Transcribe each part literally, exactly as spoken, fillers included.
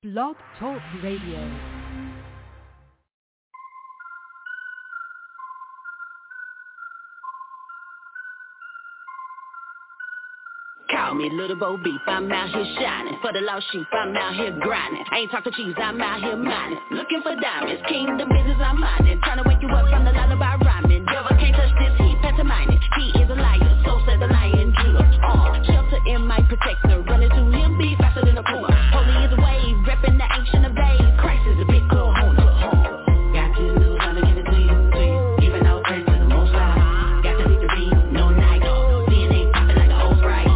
Blog Talk Radio. Call me Little Bo Beef, I'm out here shining. For the lost sheep, I'm out here grinding. I ain't talking cheese, I'm out here mining. Looking for diamonds, kingdom business I'm minding. Trying to wake you up from the lullaby rhyming. Devil can't touch this heat, pantomiming. He is a liar, so said the lion Judah. Uh, shelter in my protector, running to him, be faster than a puma. Holy is a wave, repping the ancient of days. Christ is a big kahuna. Uh, got good news, I'ma give it to you, to you. Giving out praise to the Most High. Got the victory, no night. D N A popping like an old Sprite.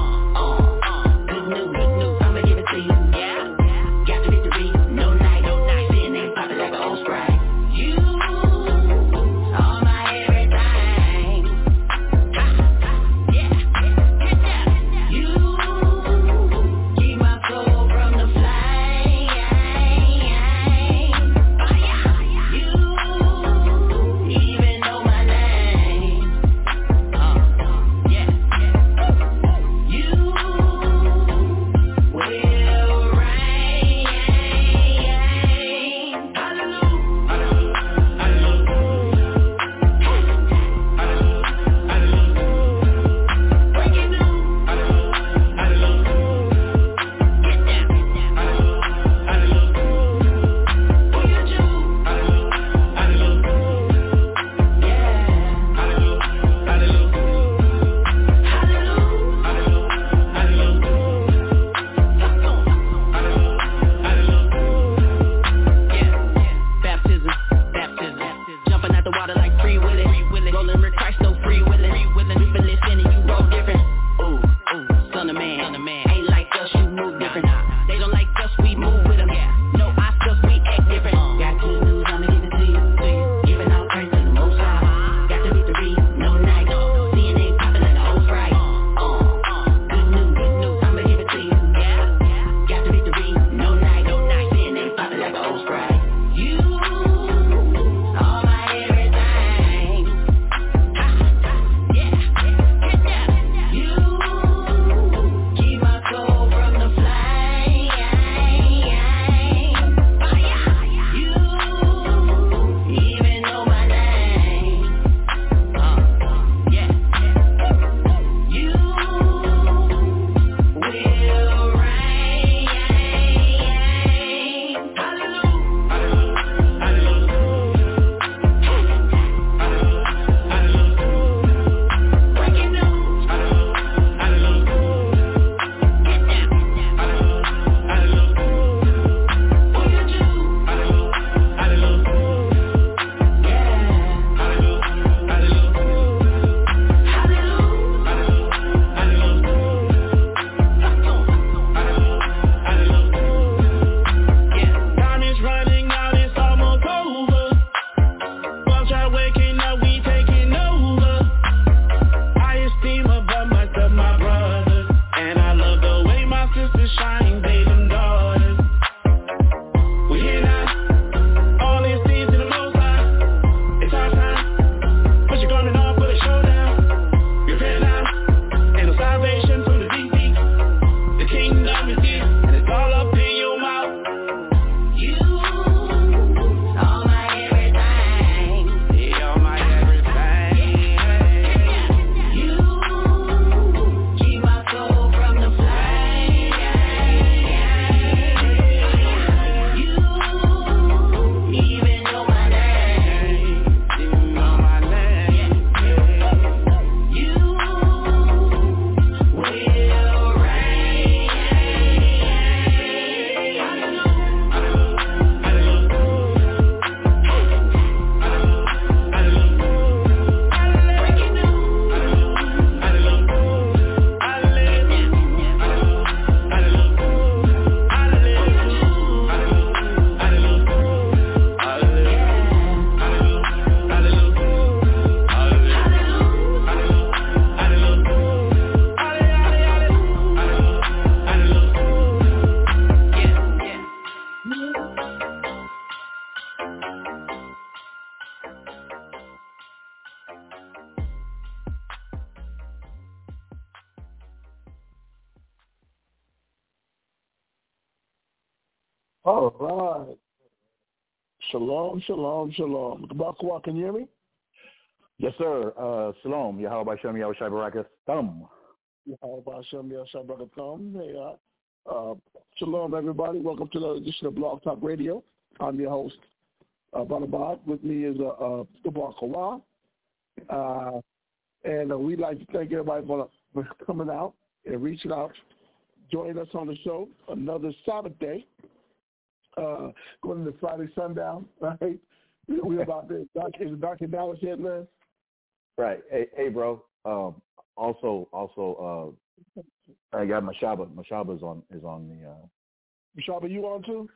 All right. Shalom, shalom, shalom. Kabakwa, can you hear me? Yes, sir. Uh, shalom. Yahweh Shem Yahweh Shai Barakas Thumb. Yahweh Shem Yahweh Shai Barakas Thumb. Hey, uh, uh, shalom, everybody. Welcome to the edition of Blog Talk Radio. I'm your host, uh, Bob. With me is uh, uh, Kabakwa. Uh, and uh, we'd like to thank everybody for, for coming out and reaching out, joining us on the show. Another Sabbath day. Uh, going into Friday sundown, right? We're about this. Is it dark in Dallas yet, man? Right. Hey, hey, bro. Um, also, also, uh, I got Mashaba. Mashaba is on is on the. Uh... Mashaba, you on too?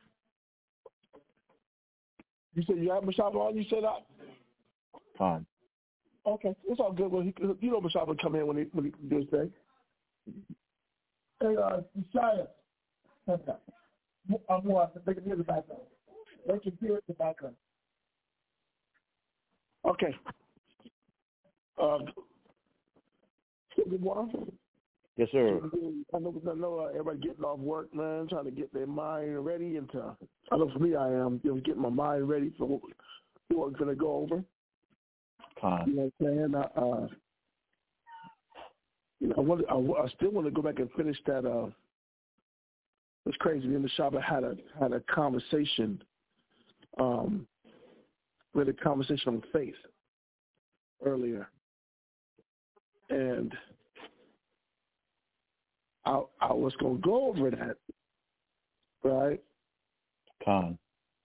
You said you have Mashaba on. You said that. Fine. Okay, it's all good. Well, he, you know, Mashaba come in when he when he do his thing. Hey, uh, Messiah. I'm more. They can hear the background. They can hear the background. Okay. Uh, good morning. Yes, sir. I know, I know uh, everybody getting off work, man, trying to get their mind ready. And to, I know for me, I am you know, getting my mind ready for what, what we're going to go over. Fine. You know what I'm saying? Uh, uh, you know, I, want, I, I still want to go back and finish that. Uh, it's crazy. Me and the Shabbat had a had a conversation. Um, we had a conversation on faith earlier, and I I was going to go over that, right? Con.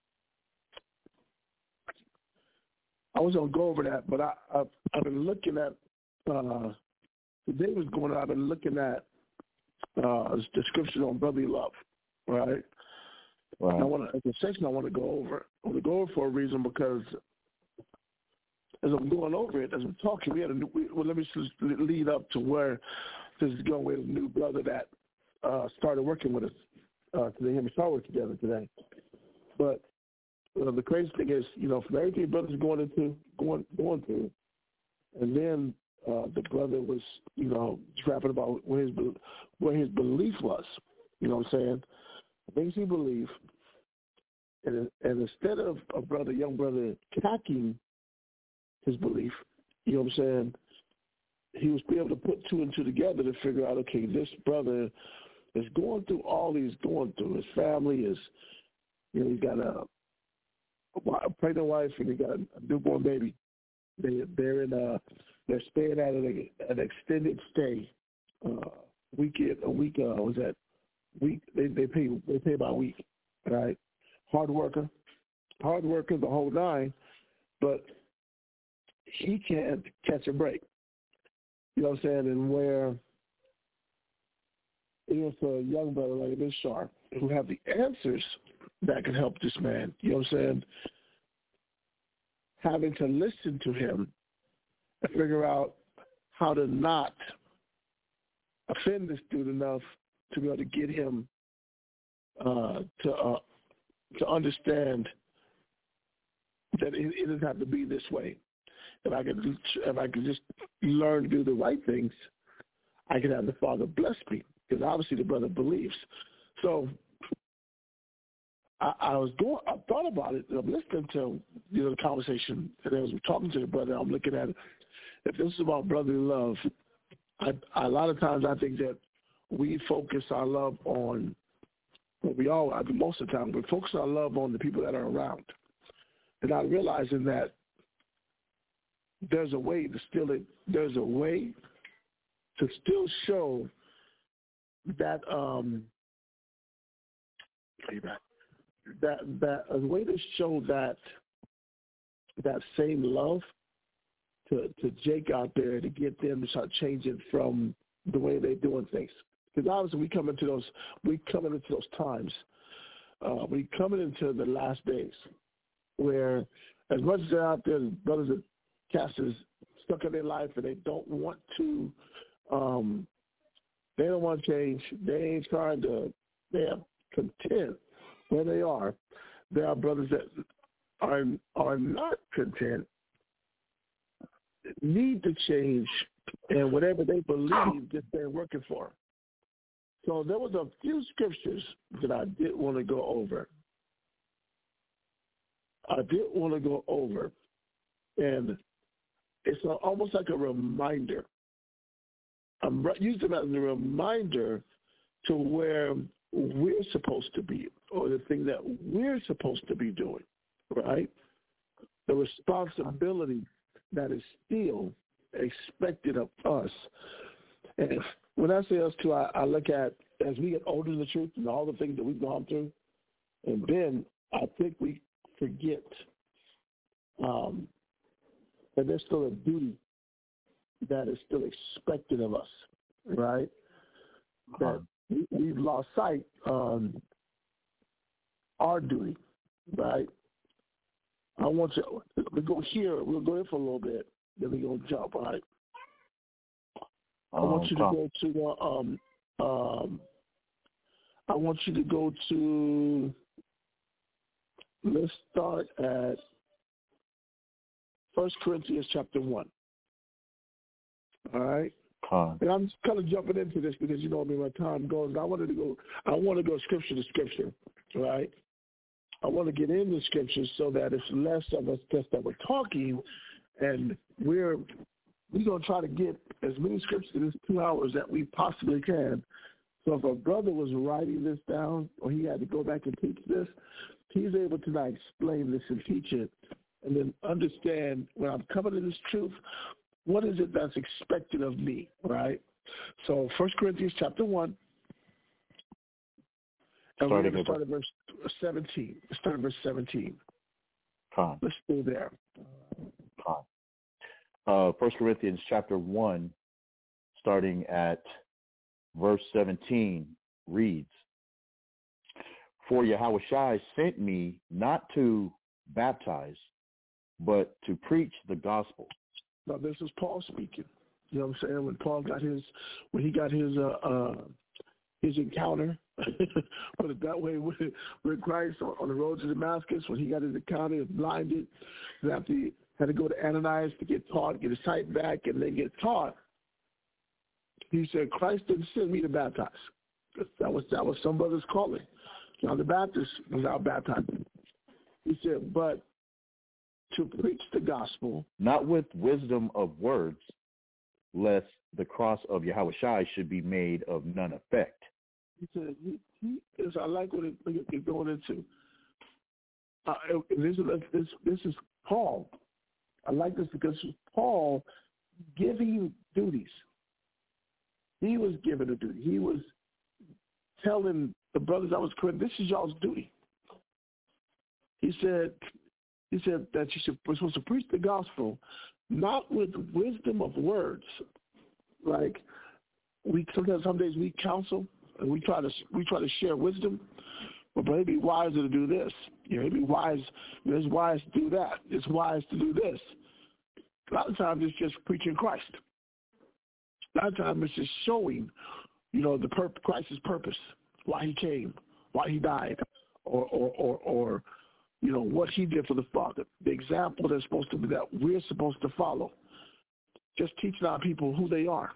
I was going to go over that, but I, I I've been looking at uh, today was going on. I've been looking at uh, the scripture on brotherly love, right? Right. And I want to, it's a section I want to go over. I want to go over for a reason because as I'm going over it, as I'm talking, we had a new, we, well, let me just lead up to where this is going with a new brother that uh, started working with us uh, today. Him and Shaw work together today. But uh, the crazy thing is, you know, from everything brothers going into, going, going through, and then uh, the brother was, you know, rapping about where his, where his belief was, you know what I'm saying? Things he believed, and, and instead of a brother, young brother, attacking his belief, you know what I'm saying, he was able to put two and two together to figure out, okay, this brother is going through all he's going through. His family is, you know, he's got a, a pregnant wife and he got a newborn baby. They, they're in a, they're staying at an, an extended stay, uh, weekend, a week, uh, was that week, they, they pay, they pay by week, right? Hard worker, hard worker, the whole nine, but he can't catch a break. You know what I'm saying? And where even for a young brother like this Sharp, who have the answers that can help this man, you know what I'm saying? Having to listen to him and figure out how to not offend this dude enough to be able to get him uh, to uh, to understand that it, it doesn't have to be this way. If I could, if I could just learn to do the right things, I could have the Father bless me. Because obviously the brother believes. So I, I was going. I thought about it. I'm listening to you know the conversation, and as we're talking to the brother, I'm looking at it. If this is about brotherly love, I, I, a lot of times I think that we focus our love on. Well, we all, I mean, most of the time, we focus our love on the people that are around, and not realizing that there's a way to still there's a way to still show that um that that a way to show that that same love to to Jake out there to get them to start changing from the way they're doing things. Because obviously we come into those we coming into those times. Uh, we coming into the last days where as much as they're out there, brothers and casters stuck in their life and they don't want to um they don't want to change. They ain't trying to, they're content where they are. There are brothers that are are not content, need to change, and whatever they believe that they're working for. So there was a few scriptures that I did want to go over. I did want to go over, and it's a, almost like a reminder. I'm using it as a reminder to where we're supposed to be, or the thing that we're supposed to be doing, right? The responsibility that is still expected of us. And when I say us too, I, I look at, as we get older in the truth and all the things that we've gone through, and then I think we forget um, that there's still a duty that is still expected of us, right? That we, we've lost sight on our duty, right? I want you to go here. We'll go in for a little bit, then we're going to jump, all right? I want you to go to the, um, um, I want you to go to, let's start at First Corinthians chapter one. All right? Huh. And I'm kind of jumping into this because, you know, I mean, my time goes. I wanted to go, I want to go scripture to scripture, right? I want to get into scripture so that it's less of us just that we're talking, and we're we're going to try to get as many scriptures in this two hours that we possibly can. So if a brother was writing this down or he had to go back and teach this, he's able to now explain this and teach it and then understand when I'm coming to this truth, what is it that's expected of me, right? So First Corinthians chapter one, and we're going to start at verse seventeen. Start at verse seventeen. Con. Let's go there. Con. Uh, First Corinthians chapter one, starting at verse seventeen, reads, "For Yahushua sent me not to baptize, but to preach the gospel." Now this is Paul speaking. You know what I'm saying? When Paul got his, when he got his, uh, uh, his encounter, put it that way, with, with Christ on, on the road to Damascus, when he got his encounter, he was blinded, and after he had to go to Ananias to get taught, get his sight back, and then get taught, he said, Christ didn't send me to baptize. That was that was some brother's calling. John the Baptist was out baptizing. He said, but to preach the gospel, not with wisdom of words, lest the cross of Yahushua should be made of none effect. He said, he, he is, I like what it's going into. Uh, this, is, this, this is Paul. I like this because Paul giving duties. He was given a duty. He was telling the brothers that was correct, this is y'all's duty. He said, he said that you should, we're supposed to preach the gospel, not with wisdom of words. Like we sometimes, some days we counsel and we try to we try to share wisdom, but it'd be wiser to do this. You know, it'd be wise. You know, it's wise to do that. It's wise to do this. A lot of times it's just preaching Christ. A lot of times it's just showing, you know, the pur- Christ's purpose, why he came, why he died, or or or, or you know, what he did for the Father. The example that's supposed to be that we're supposed to follow. Just teaching our people who they are,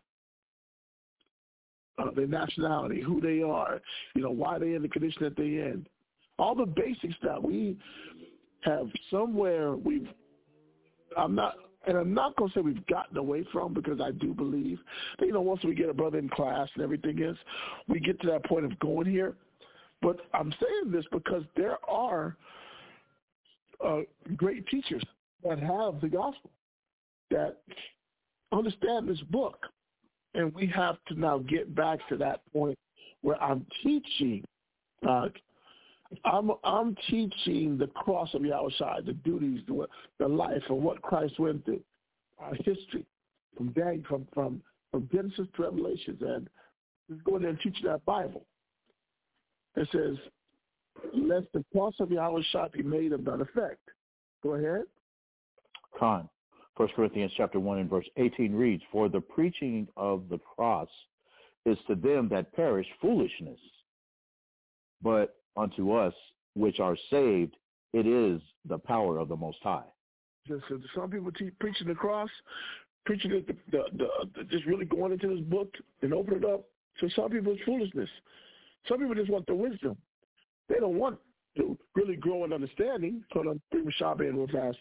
uh, their nationality, who they are, you know, why they're in the condition that they're in. All the basics that we have somewhere we've, I'm not, and I'm not going to say we've gotten away from, because I do believe that, you know, once we get a brother in class and everything is, we get to that point of going here. But I'm saying this because there are uh, great teachers that have the gospel, that understand this book, and we have to now get back to that point where I'm teaching, uh, I'm I'm teaching the cross of Yahushua, the duties, the, the life, of what Christ went through, our history, from Daniel, from from from Genesis to Revelations, and just go there and teach that Bible. It says, "Let the cross of Yahushua be made of none effect." Go ahead. Con. First Corinthians chapter one and verse eighteen reads, "For the preaching of the cross is to them that perish foolishness, but unto us which are saved it is the power of the Most High." Just, so some people teach preaching the cross, preaching the, the, the, the just really going into this book and open it up. So some people it's foolishness. Some people just want the wisdom. They don't want to really grow in understanding. Hold on, bring Rashab in real fast.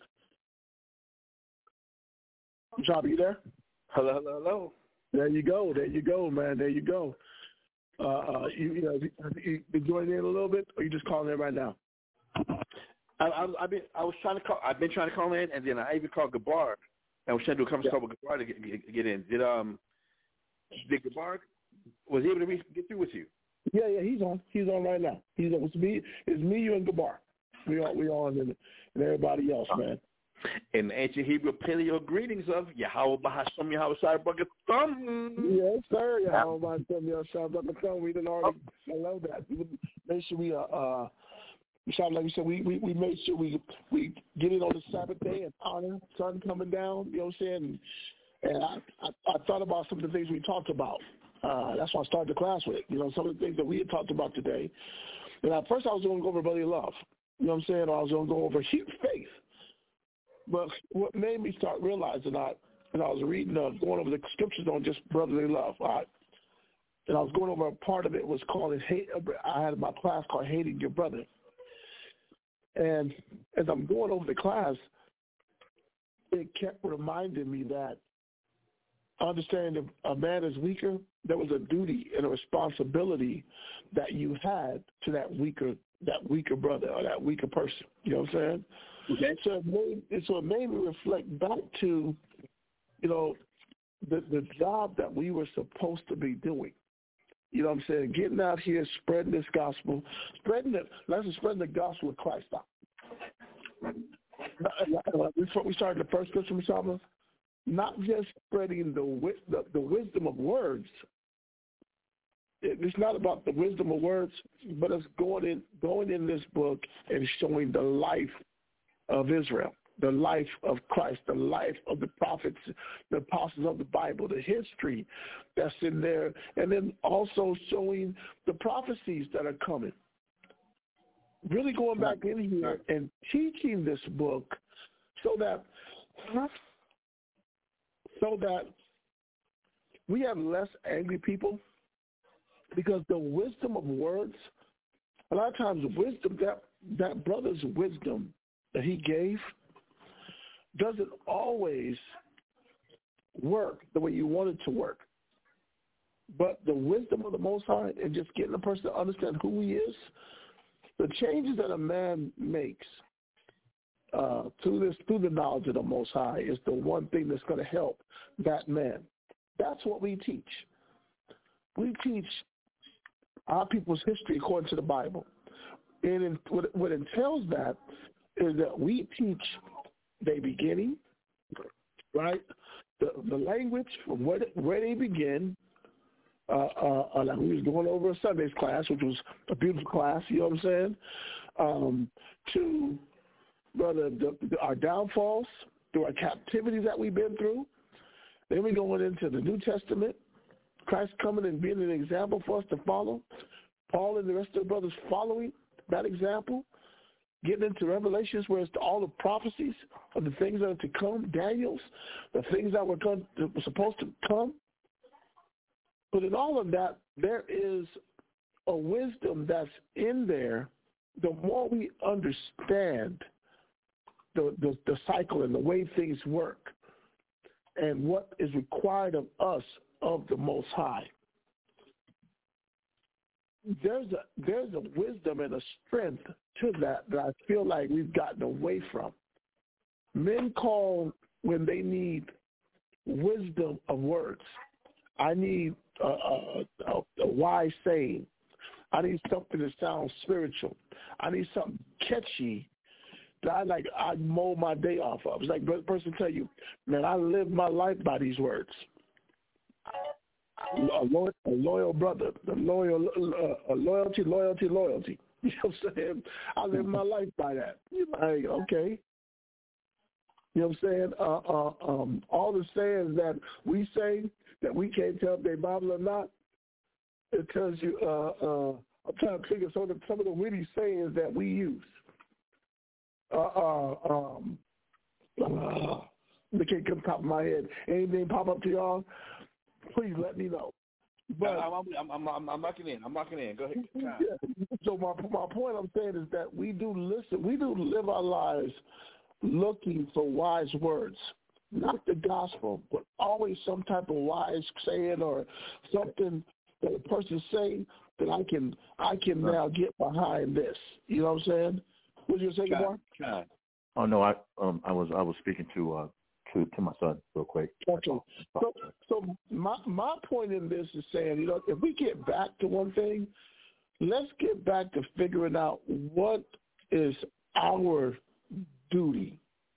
Rashab, you there? Hello, hello, hello. There you go. There you go, man. There you go. Uh, uh, you, you know, you been joining in a little bit, or you just calling in right now? I, I, I've been, I was trying to call. I've been trying to call in, and then I even called Gabar. I was trying to do a conference call with Gabar to get, get, get in. Did um, did Gabar was he able to re- get through with you? Yeah, yeah, he's on. He's on right now. He's on. It's me. It's me, you, and Gabar. We all, we on, and, and everybody else, man. In ancient Hebrew paleo greetings of Yahweh Bahasham Yahweh Shai Baruch Thumb. Yes, sir. Yahweh Bahasham Yahweh Shai Baruch Thumb. We didn't already. I love that. Make sure we uh, uh like we said, we, we, we made sure we we get it on the Sabbath day and honor sun coming down. You know what I'm saying? And, and I, I I thought about some of the things we talked about. Uh, that's why I started the class with. You know, some of the things that we had talked about today. And at first, I was going to go over brotherly love. You know what I'm saying? Or I was going to go over faith. But what made me start realizing that, and I was reading, uh, going over the scriptures on just brotherly love, right? And I was going over a part of it was called hate. I had my class called Hating Your Brother. And as I'm going over the class, it kept reminding me that understanding that a man is weaker, there was a duty and a responsibility that you had to that weaker that weaker brother or that weaker person. You know what I'm saying? Okay. So it made, so it made me reflect back to, you know, the the job that we were supposed to be doing. You know what I'm saying? Getting out here, spreading this gospel, spreading it. Let's spread the gospel of Christ out. Before we started the first scripture, Mashama, not just spreading the, the the wisdom of words. It's not about the wisdom of words, but it's going in going in this book and showing the life of Israel, the life of Christ, the life of the prophets, the apostles of the Bible, the history that's in there, and then also showing the prophecies that are coming. Really going back in here and teaching this book so that so that we have less angry people, because the wisdom of words, a lot of times wisdom, that, that brother's wisdom that he gave doesn't always work the way you want it to work. But the wisdom of the Most High and just getting a person to understand who he is, the changes that a man makes uh, through this, through the knowledge of the Most High is the one thing that's going to help that man. That's what we teach. We teach our people's history according to the Bible. And in, what, what entails that is that we teach their beginning, right? The, the language from where, where they begin. Uh, uh, like we was going over a Sunday's class, which was a beautiful class, you know what I'm saying? Um, to, brother, the, the, our downfalls, through our captivities that we've been through. Then we're going into the New Testament, Christ coming and being an example for us to follow. Paul and the rest of the brothers following that example. Getting into Revelations where it's all the prophecies of the things that are to come, Daniel's, the things that were, come, that were supposed to come. But in all of that, there is a wisdom that's in there. The more we understand the, the, the cycle and the way things work and what is required of us of the Most High, there's a there's a wisdom and a strength to that that I feel like we've gotten away from. Men call when they need wisdom of words. I need a, a, a, a wise saying. I need something that sounds spiritual. I need something catchy that I like. I mold my day off of. It's like a person tell you, man, I live my life by these words. A loyal, a loyal brother, a loyal, uh, a loyalty, loyalty, loyalty. You know what I'm saying? I live my life by that. You're like, okay. You know what I'm saying? Uh, uh, um, all the sayings that we say that we can't tell if they're Bible or not, it tells you, uh, uh, I'm trying to think of some of the, some of the witty sayings that we use. Uh, uh, um, uh, they can't come top of my head. Anything pop up to y'all, please let me know. But I'm, I'm, I'm, I'm, I'm locking in. I'm locking in. Go ahead. Yeah. So my my point I'm saying is that we do listen. We do live our lives looking for wise words, not the gospel, but always some type of wise saying or something that a person say that I can I can now get behind this. You know what I'm saying? What you say, Gabar? Oh no, I um I was I was speaking to uh to, to my son real quick. Okay. So so my my point in this is saying, you know, if we get back to one thing, let's get back to figuring out what is our duty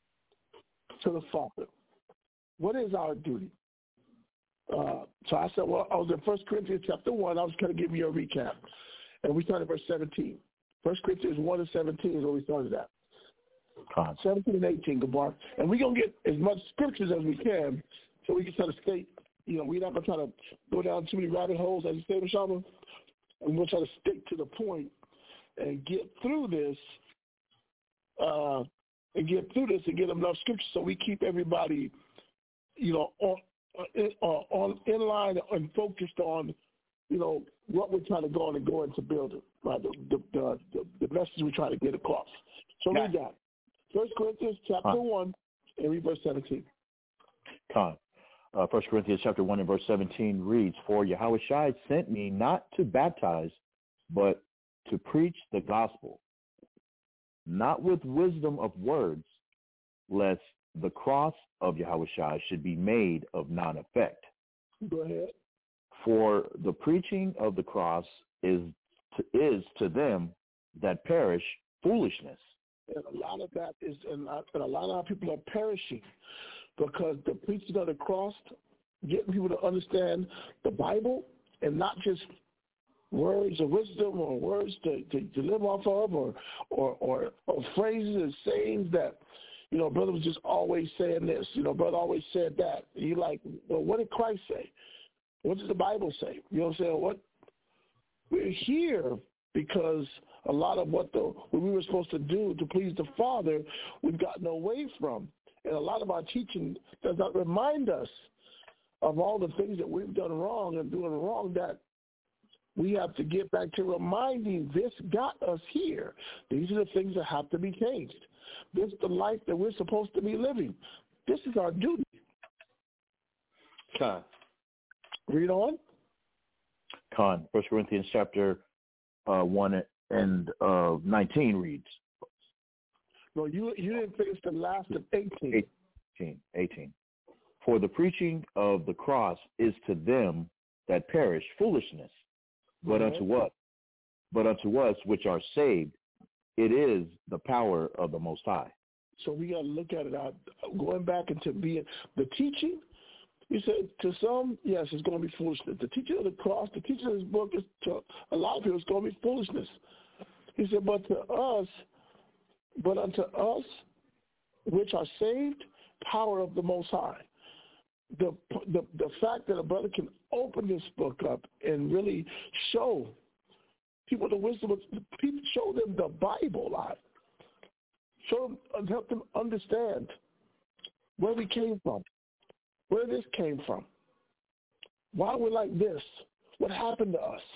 to the Father. What is our duty? Uh, so I said, well, I was in First Corinthians chapter one. I was going to give you a recap. And we started verse seventeen. First Corinthians one and seventeen is where we started at. Con. seventeen and eighteen, Gabar. And we're going to get as much scriptures as we can so we can try to state, you know, we're not going to try to go down too many rabbit holes, as you say, Rashaba. And we'll try to stick to the point and get through this, uh, and get through this and get enough scripture so we keep everybody, you know, on uh, on in line and focused on, you know, what we're trying to go on and go into building, right? The the the, the, the message we're trying to get across. So read that. First Corinthians chapter huh. one and read verse seventeen. Con. Uh, First Corinthians chapter one and verse seventeen reads, "For Yahushua sent me not to baptize, but to preach the gospel, not with wisdom of words, lest the cross of Yahushua should be made of none effect." Go ahead. "For the preaching of the cross is to, is to them that perish foolishness." And a lot of that is, and a lot of our people are perishing because the preaching of the cross, getting people to understand the Bible and not just words of wisdom or words to, to, to live off of or, or, or, or phrases and sayings that, you know, brother was just always saying this, you know, brother always said that. And you're like, well, what did Christ say? What does the Bible say? You know what I'm saying? What we're here because a lot of what the what we were supposed to do to please the Father, we've gotten away from. And a lot of our teaching does not remind us of all the things that we've done wrong and doing wrong that we have to get back to reminding this got us here. These are the things that have to be changed. This is the life that we're supposed to be living. This is our duty. Con. Read on. Con. First Corinthians chapter uh, one and uh, nineteen reads. No, you you didn't finish the last of eighteen. eighteen. eighteen. "For the preaching of the cross is to them that perish foolishness, but mm-hmm. unto us, but unto us which are saved, it is the power of the Most High." So we got to look at it out, going back into being the teaching. He said to some, yes, it's going to be foolishness. The teaching of the cross, the teaching of this book, is to a lot of people, it's going to be foolishness. He said, but to us, but unto us, which are saved, power of the Most High. The, the the fact that a brother can open this book up and really show people the wisdom of people, show them the Bible, live, show them and help them understand where we came from, where this came from, why we're like this, what happened to us.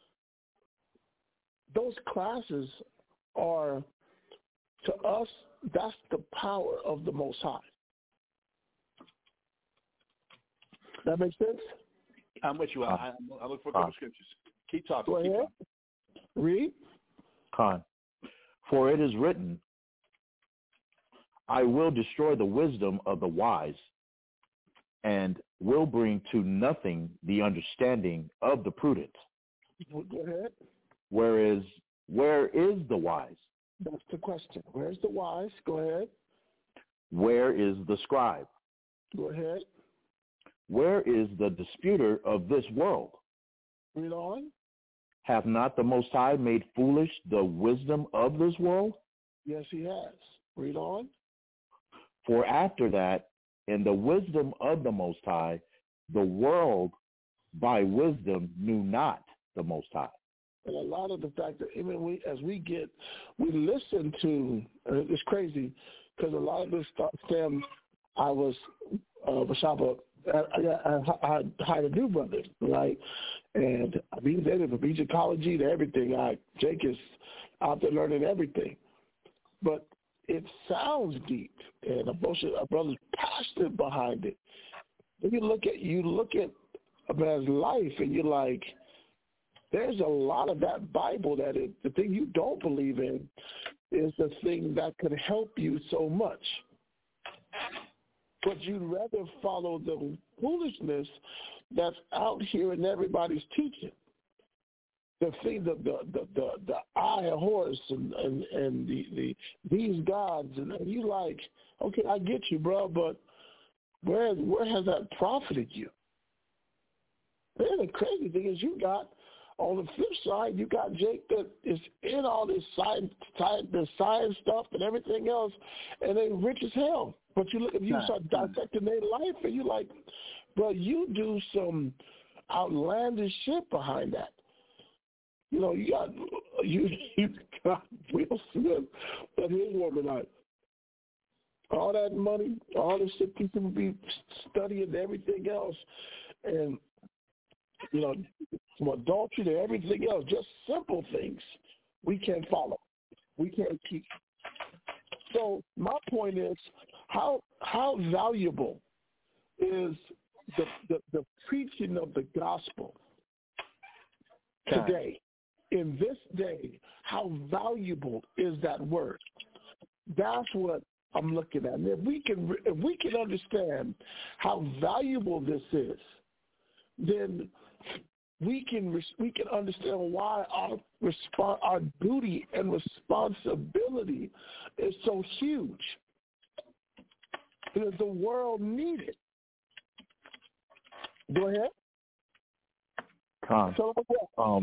Those classes are, to us, that's the power of the Most High. That makes sense? I'm with you. I, I look for a couple uh, scriptures. Keep talking. Go keep ahead. talking. Read. Con. "For it is written, I will destroy the wisdom of the wise, and will bring to nothing the understanding of the prudent." Go ahead. Whereas, where is the wise? That's the question. Where's the wise? Go ahead. Where is the scribe? Go ahead. Where is the disputer of this world? Read on. Hath not the Most High made foolish the wisdom of this world? Yes, he has. Read on. "For after that, in the wisdom of the Most High, the world by wisdom knew not the Most High." And a lot of the fact that even we, as we get, we listen to, uh, it's crazy, because a lot of this stuff stems, I was, uh, Bashaba, I, I, I, I hired a new brother, right? And I mean, they from Egyptology to everything. I, Jake is out there learning everything. But it sounds deep, and a bunch of our brothers passionate behind it. Then you look at you look at a man's life, and you're like, there's a lot of that Bible that it, the thing you don't believe in is the thing that could help you so much. But you'd rather follow the foolishness that's out here in everybody's teaching. The thing, the the the the, the eye horse and and, and the, the these gods, and you like, okay, I get you, bro, but where where has that profited you? And the crazy thing is, you got on the flip side, you got Jake that is in all this science, the science stuff and everything else, and they rich as hell. But you look at you start dissecting their life, and you like, bro, you do some outlandish shit behind that. You know, you got you you got Will Smith and his woman like all that money, all this shit people be studying everything else, and you know, from adultery to everything else, just simple things we can't follow, we can't keep. So my point is, how how valuable is the the, the preaching of the gospel today? In this day, how valuable is that word? That's what I'm looking at. And if we can, if we can understand how valuable this is, then we can we can understand why our resp- our duty and responsibility is so huge. Because the world needs it. Go ahead. Con. So, um,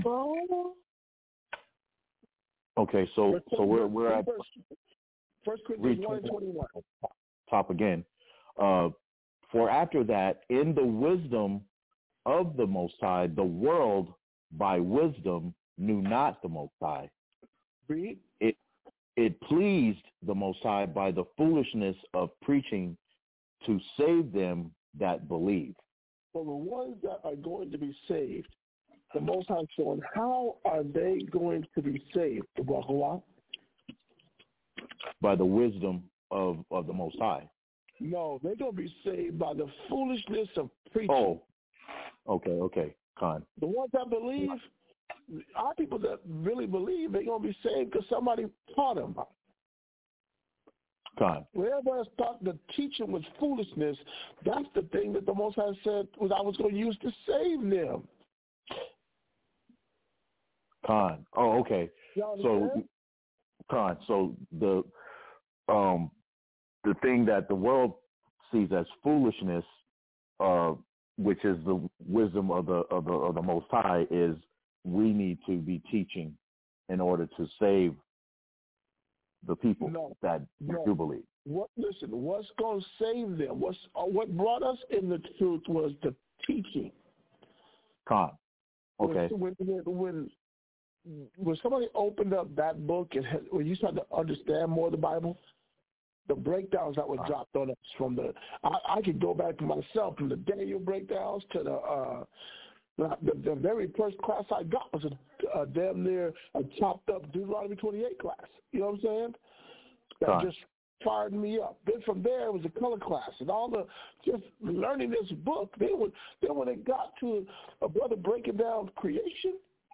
okay, so so we're we're at First Corinthians one and twenty-one. Top again. Uh, for after that, in the wisdom of the Most High, the world by wisdom knew not the Most High. Read. It it pleased the Most High by the foolishness of preaching to save them that believe. For the ones that are going to be saved, the Most High showing how are they going to be saved? By the wisdom of, of the Most High. No, they're going to be saved by the foolishness of preaching. Oh, okay, okay, Con. The ones that believe, our people that really believe, they're going to be saved because somebody taught them. Con. Wherever I thought the teaching was foolishness, that's the thing that the Most High said was I was going to use to save them. Con. Oh, okay. So, Con. So the um the thing that the world sees as foolishness, uh, which is the wisdom of the of the of the Most High, is we need to be teaching in order to save the people no, that no. do believe. What? Listen, what's going to save them? What's uh, what brought us in the truth was the teaching. Con. Okay. When when when, when somebody opened up that book and had, when you started to understand more of the Bible, the breakdowns that were dropped on us from the, I, I could go back to myself from the Daniel breakdowns to the, uh, the, the very first class I got was a, a damn near a chopped up Deuteronomy twenty-eight class. You know what I'm saying? That Right. just fired me up. Then from there it was a color class and all the just learning this book. Then when then when it got to a brother breaking down creation,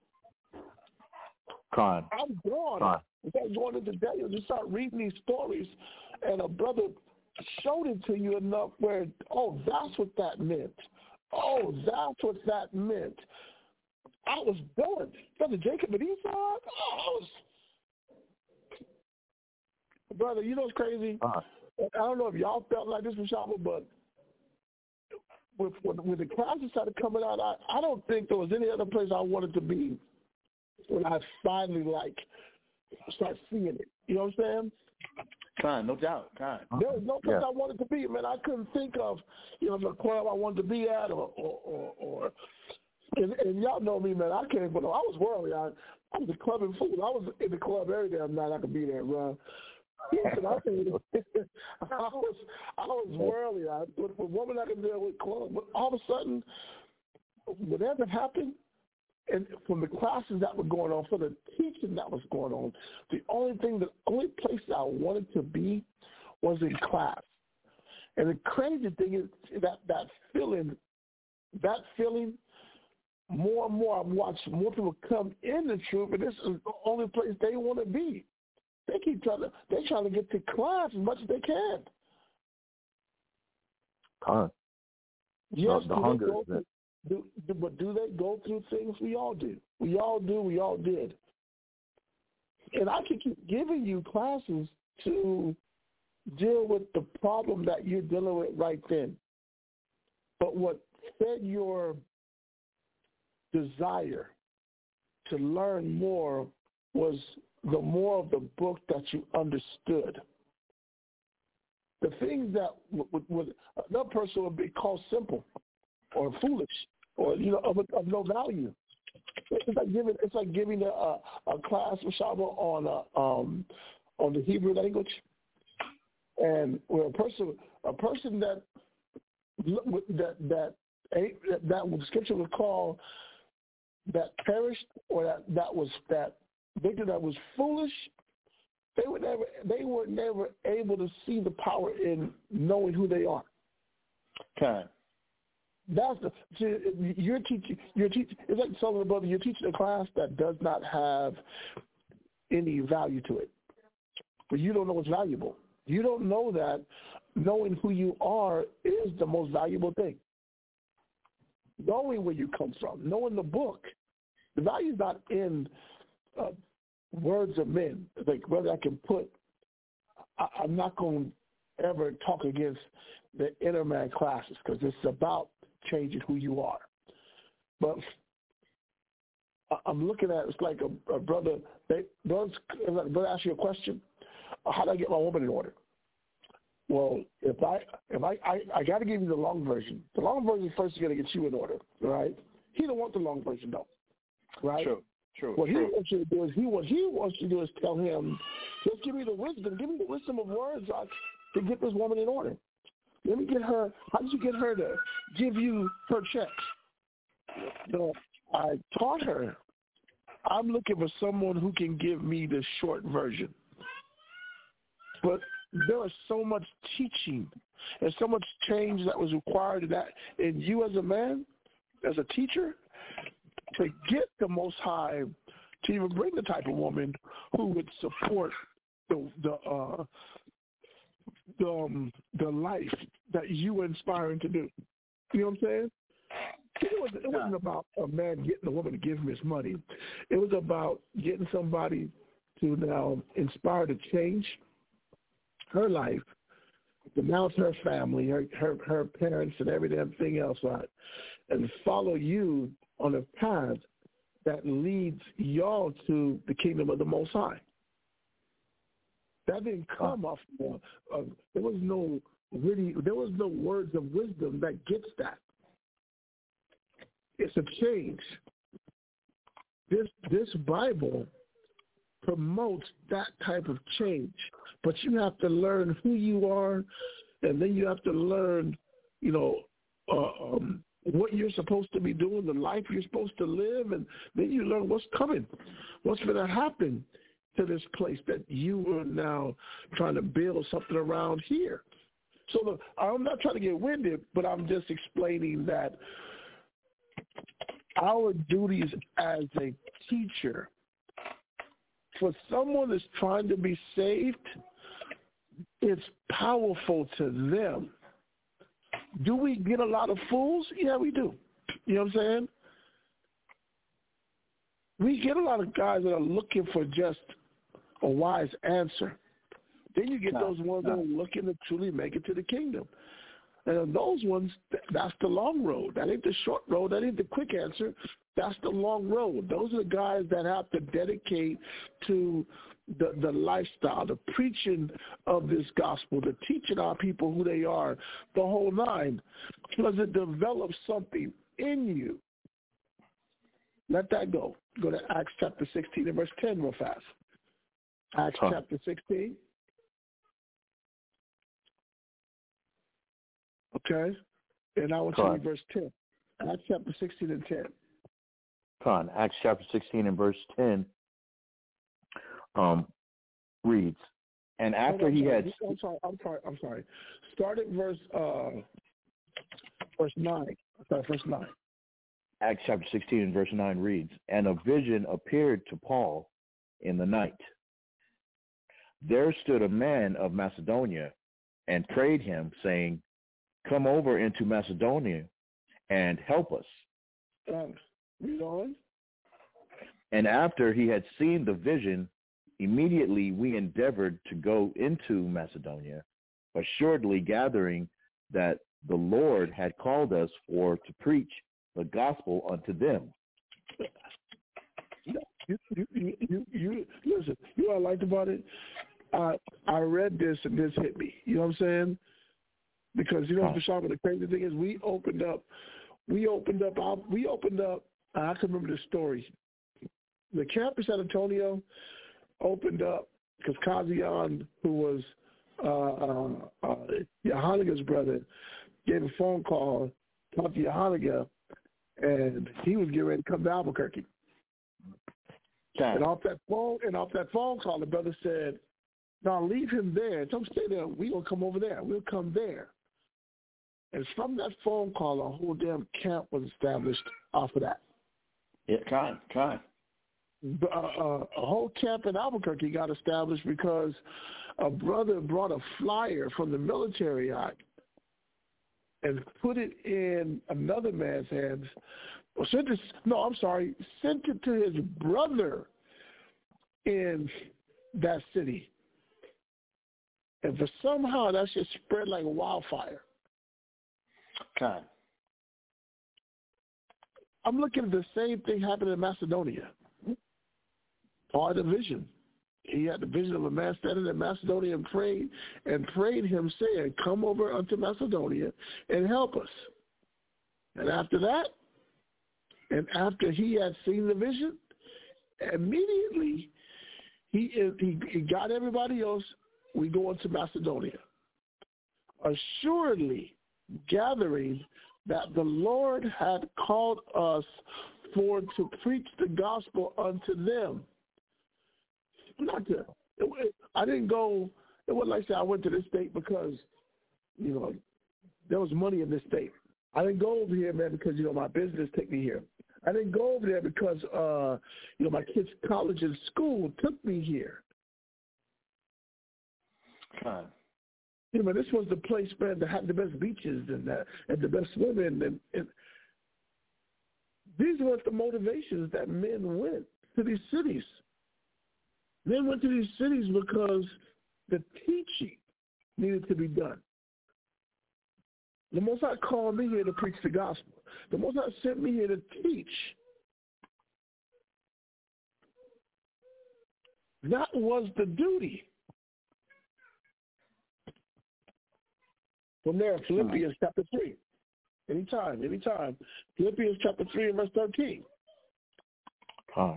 Con. I'm gone. Con. Instead going into Daniel, you start reading these stories, and a brother showed it to you enough where, oh, that's what that meant. Oh, that's what that meant. I was done. Brother Jacob and Esau, oh, I was, brother, you know what's crazy? Uh-huh. I don't know if y'all felt like this, Shaba, but with, with, with the classes started coming out, I, I don't think there was any other place I wanted to be when I finally, like, start seeing it. You know what I'm saying? Con, no doubt, Con. There was no place Yeah. I wanted to be, man. I couldn't think of, you know, the club I wanted to be at, or, or, or, or and, and y'all know me, man. I can't, but I was worried. I, I was a clubbing fool. I was in the club every damn night I could be there, bro. Listen, I think I was I was worldly. I, with a woman I could deal with, but all of a sudden, whatever happened, and from the classes that were going on, for the teaching that was going on, the only thing, the only place that I wanted to be was in class. And the crazy thing is that that feeling, that feeling, more and more I've watched more people come in the truth, and this is the only place they want to be. They keep trying to, they're trying to get to class as much as they can. Huh. Yes, the, the do hunger they go is through, do, do, but do they go through things? We all do. We all do. We all did. And I can keep giving you classes to deal with the problem that you're dealing with right then. But what fed your desire to learn more was the more of the book that you understood. The things that would, would, another person would be called simple or foolish or, you know, of, of no value. It's like giving it's like giving a, a, a class, Mashaba, on a, um on the Hebrew language, and where a person a person that that that that, that what the scripture would call that perished, or that that was that victim that was foolish, they were never they were never able to see the power in knowing who they are. Okay. That's the see, you're teaching. You're teaching. It's like telling a brother you're teaching a class that does not have any value to it, but you don't know what's valuable. You don't know that knowing who you are is the most valuable thing. Knowing where you come from, knowing the book, the value is not in uh, words of men. Like whether I can put, I, I'm not going to ever talk against the inner man classes because it's about changing who you are. But I'm looking at it's like a, a brother. They brothers, brother ask you a question. How do I get my woman in order? Well, if I if I I, I got to give you the long version. The long version first is going to get you in order, right? He don't want the long version though, right? True. True. What true. he wants you to do is he what he wants you to do is tell him, just give me the wisdom, give me the wisdom of words uh, to get this woman in order. Let me get her. How did you get her to give you her checks? You know, I taught her. I'm looking for someone who can give me the short version. But there is so much teaching and so much change that was required in that in you as a man, as a teacher, to get the Most High to even bring the type of woman who would support the the uh, the, um, the life that you were inspiring to do. You know what I'm saying? It wasn't, it wasn't about a man getting a woman to give him his money. It was about getting somebody to now inspire to change her life, denounce her family, her, her, her parents, and everything else, right, and follow you on a path that leads y'all to the kingdom of the Most High. That didn't come off. Uh, uh, there was no really. There was no words of wisdom that gets that. It's a change. This this Bible promotes that type of change, but you have to learn who you are, and then you have to learn, you know, uh, um, what you're supposed to be doing, the life you're supposed to live, and then you learn what's coming, what's going to happen to this place that you are now trying to build something around here. So the, I'm not trying to get winded, but I'm just explaining that our duties as a teacher, for someone that's trying to be saved, it's powerful to them. Do we get a lot of fools? Yeah, we do. You know what I'm saying? We get a lot of guys that are looking for just a wise answer. Then you get no, those ones no. that are looking to truly make it to the kingdom. And those ones, that's the long road. That ain't the short road. That ain't the quick answer. That's the long road. Those are the guys that have to dedicate to the, the lifestyle, the preaching of this gospel, the teaching our people who they are, the whole nine, because it develops something in you. Let that go. Go to Acts chapter sixteen and verse ten real fast. Acts huh. chapter sixteen Okay? And I want you to read verse ten. Acts chapter sixteen and ten. Con, Acts chapter sixteen and verse ten um, reads, and after he had... I'm sorry, I'm sorry, I'm sorry. Start at verse, uh, verse nine. Sorry, verse nine. Acts chapter sixteen and verse nine reads, and a vision appeared to Paul in the night. There stood a man of Macedonia and prayed him, saying, come over into Macedonia and help us. Um, read on. And after he had seen the vision, immediately we endeavored to go into Macedonia, assuredly gathering that the Lord had called us for to preach the gospel unto them. You, you, you, you, you listen, you know what I liked about it? I I read this and this hit me. You know what I'm saying? Because you know what the the crazy thing is, we opened up, we opened up, our, we opened up. I can remember this story. The camp in San Antonio opened up because Kazian, who was uh, uh, uh, Yohanaga's brother, gave a phone call, talked to Yohanaga, and he was getting ready to come to Albuquerque. Okay. And off that phone, and off that phone call, the brother said, "No, leave him there. Don't stay there. We will come over there. We'll come there." And from that phone call, a whole damn camp was established off of that. Yeah, kind, kind. Uh, uh, a whole camp in Albuquerque got established because a brother brought a flyer from the military out and put it in another man's hands. Or sent it, no, I'm sorry, sent it to his brother in that city. And for somehow that shit spread like wildfire. Kind. I'm looking at the same thing happening in Macedonia. Paul had a vision. He had the vision of a man standing in Macedonia and prayed and prayed him, saying, come over unto Macedonia and help us. And after that, and after he had seen the vision, immediately he he, he got everybody else. We go into Macedonia, assuredly gathering that the Lord had called us for to preach the gospel unto them. Not to, it, I didn't go. It wasn't like I said I went to this state because, you know, there was money in this state. I didn't go over here, man, because, you know, my business took me here. I didn't go over there because, uh, you know, my kids' college and school took me here. God. You know, this was the place, man, that had the best beaches and, uh, and the best women. And, and these were the motivations that men went to these cities. Men went to these cities because the teaching needed to be done. The Most High called me here to preach the gospel. The Most High sent me here to teach. That was the duty. From there, Philippians chapter three. Anytime, anytime. Philippians chapter three and verse thirteen. Con.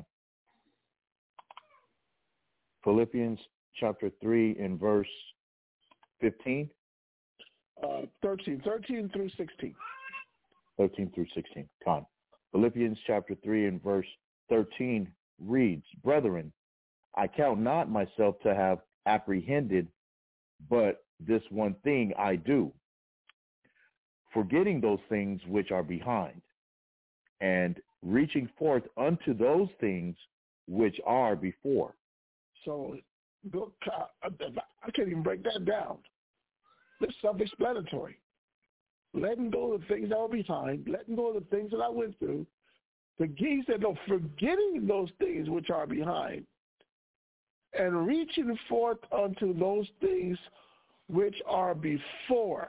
Philippians chapter three and verse fifteen. Uh, thirteen, thirteen through sixteen. thirteen through sixteen. Con. Philippians chapter three and verse thirteen reads, brethren, I count not myself to have apprehended, but this one thing I do, forgetting those things which are behind, and reaching forth unto those things which are before. So, I can't even break that down. It's self-explanatory. Letting go of the things that were behind, letting go of the things that I went through. He said, no, forgetting those things which are behind, and reaching forth unto those things which are before.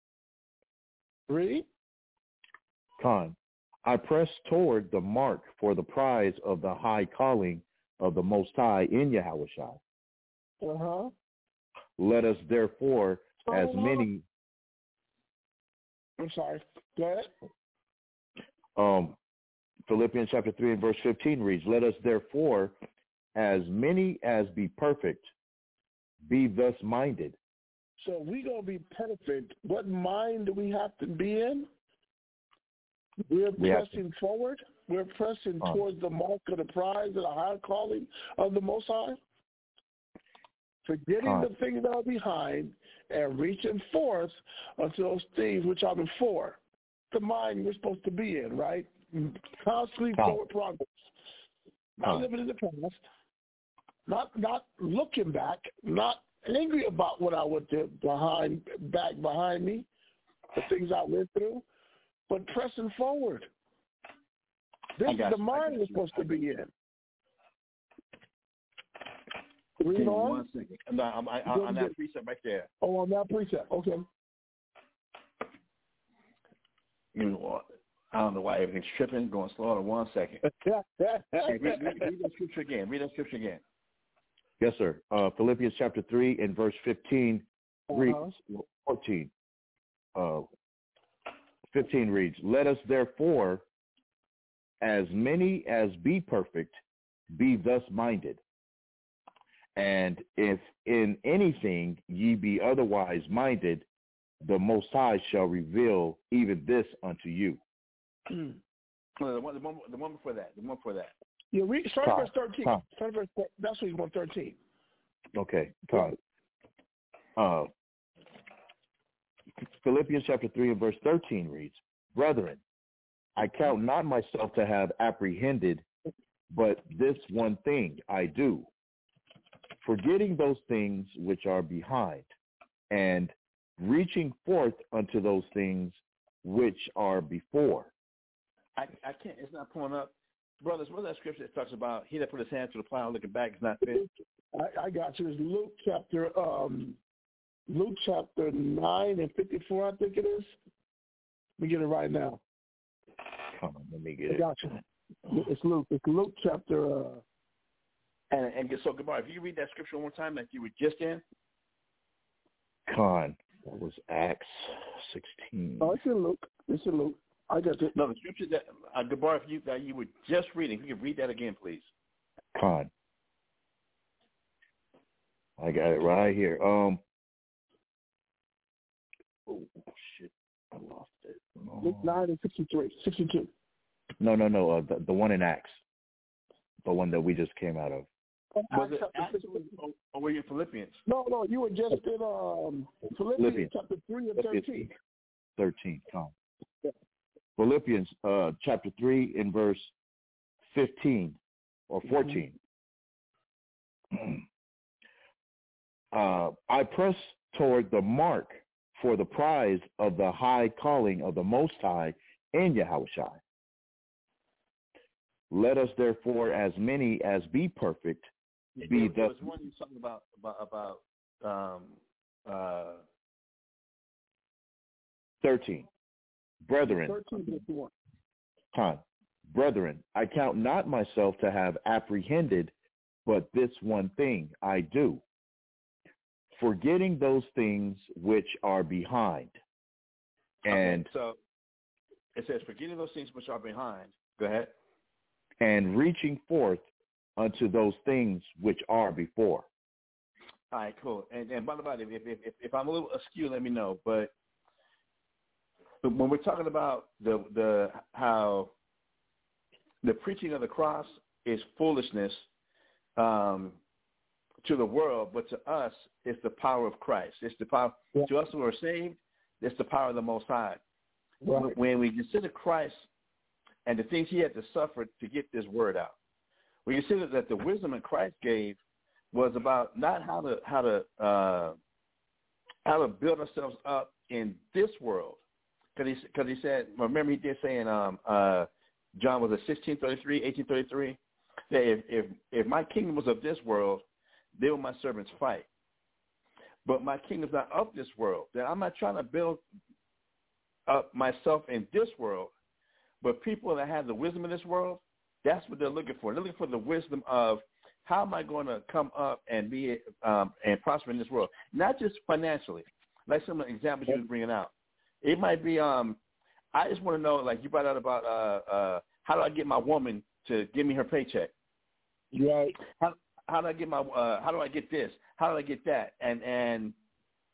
Read. Con. I press toward the mark for the prize of the high calling of the Most High in Yahushua. Uh-huh. Let us therefore, as uh-huh. many... I'm sorry. Go ahead. Um, Philippians chapter three and verse fifteen reads, let us therefore, as many as be perfect, be thus minded. So we going to be perfect. What mind do we have to be in? We're we pressing forward. We're pressing uh, towards the mark of the prize of the high calling of the Most High. Forgetting uh, the things that are behind and reaching forth unto those things which are before. The mind we're supposed to be in, right? Constantly uh, forward progress. Not uh, living in the past. Not not looking back. Not angry about what I went to behind back behind me, the things I went through, but pressing forward. This is the you, mind we're supposed to be in. Read on. One second. No, I'm, I, I, I'm that precept right there. Oh, on that precept. Okay. You know, I don't know why everything's tripping. Going slow. On one second. Hey, read, read, read that scripture again. Read that scripture again. yes, sir. Uh, Philippians chapter three and verse fifteen reads, Uh-huh. fourteen. Uh, fifteen reads, let us therefore, as many as be perfect, be thus minded. And if in anything ye be otherwise minded, the Most High shall reveal even this unto you. the, one, the, one, the one before that. The one before that. You read, start Tom, verse thirteen. Tom. Start verse, that's what he's on thirteen. Okay, Todd. Uh, Philippians chapter three and verse thirteen reads, brethren, I count not myself to have apprehended, but this one thing I do, forgetting those things which are behind, and reaching forth unto those things which are before. I, I can't. It's not pulling up, brothers. What's that scripture that talks about he that put his hand to the plow looking back is not fit? I, I got you. It's Luke chapter um, Luke chapter nine and fifty-four. I think it is. Let me get it right now. Come on, let me get I it. got you. It's Luke. It's Luke chapter. Uh, And and so, goodbye. If you read that scripture one more time, like you were just in. Con. That was Acts sixteen. oh, it's in Luke. It's in Luke. I got it. No, the scripture that uh, goodbye. If you that you were just reading, if you could read that again, please. Con. I got it right here. Um. Oh shit! I lost it. No. Luke nine and sixty-three, sixty-two. No, no, no. Uh, the the one in Acts, the one that we just came out of. Was it Acts or, or were you Philippians? No, no, you were just in um, Philippians, Philippians. chapter three and thirteen. Thirteen. Con. Yeah. Philippians uh, chapter three in verse fifteen or fourteen. Mm-hmm. uh, I press toward the mark for the prize of the high calling of the Most High in Yahushua. Let us therefore, as many as be perfect, be there, there thus. was one you talking about about about um, uh, thirteen. Brethren, thirteen, fifty-one. Con, brethren, I count not myself to have apprehended, but this one thing I do, forgetting those things which are behind. And okay, so it says, forgetting those things which are behind. Go ahead. And reaching forth unto those things which are before. All right, cool. And, and by the way, if, if, if, if I'm a little askew, let me know. But, but when we're talking about the the how the preaching of the cross is foolishness um, to the world, but to us, it's the power of Christ. It's the power yeah. to us who are saved. It's the power of the Most High. Right. When we consider Christ and the things he had to suffer to get this word out, we consider that the wisdom that Christ gave was about not how to how to uh, how to build ourselves up in this world, because he because he said, remember he did say in um, uh, John was it sixteen thirty three, eighteen thirty three, that if, if if my kingdom was of this world, they were my servants fight. But my kingdom's not of this world. Then I'm not trying to build up myself in this world, but people that have the wisdom of this world, that's what they're looking for. They're looking for the wisdom of how am I going to come up and be um, and prosper in this world, not just financially. Like some of the examples you were bringing out, it might be. Um, I just want to know, like you brought out about uh, uh, how do I get my woman to give me her paycheck? Right. How how do I get my uh, how do I get this? How do I get that? And and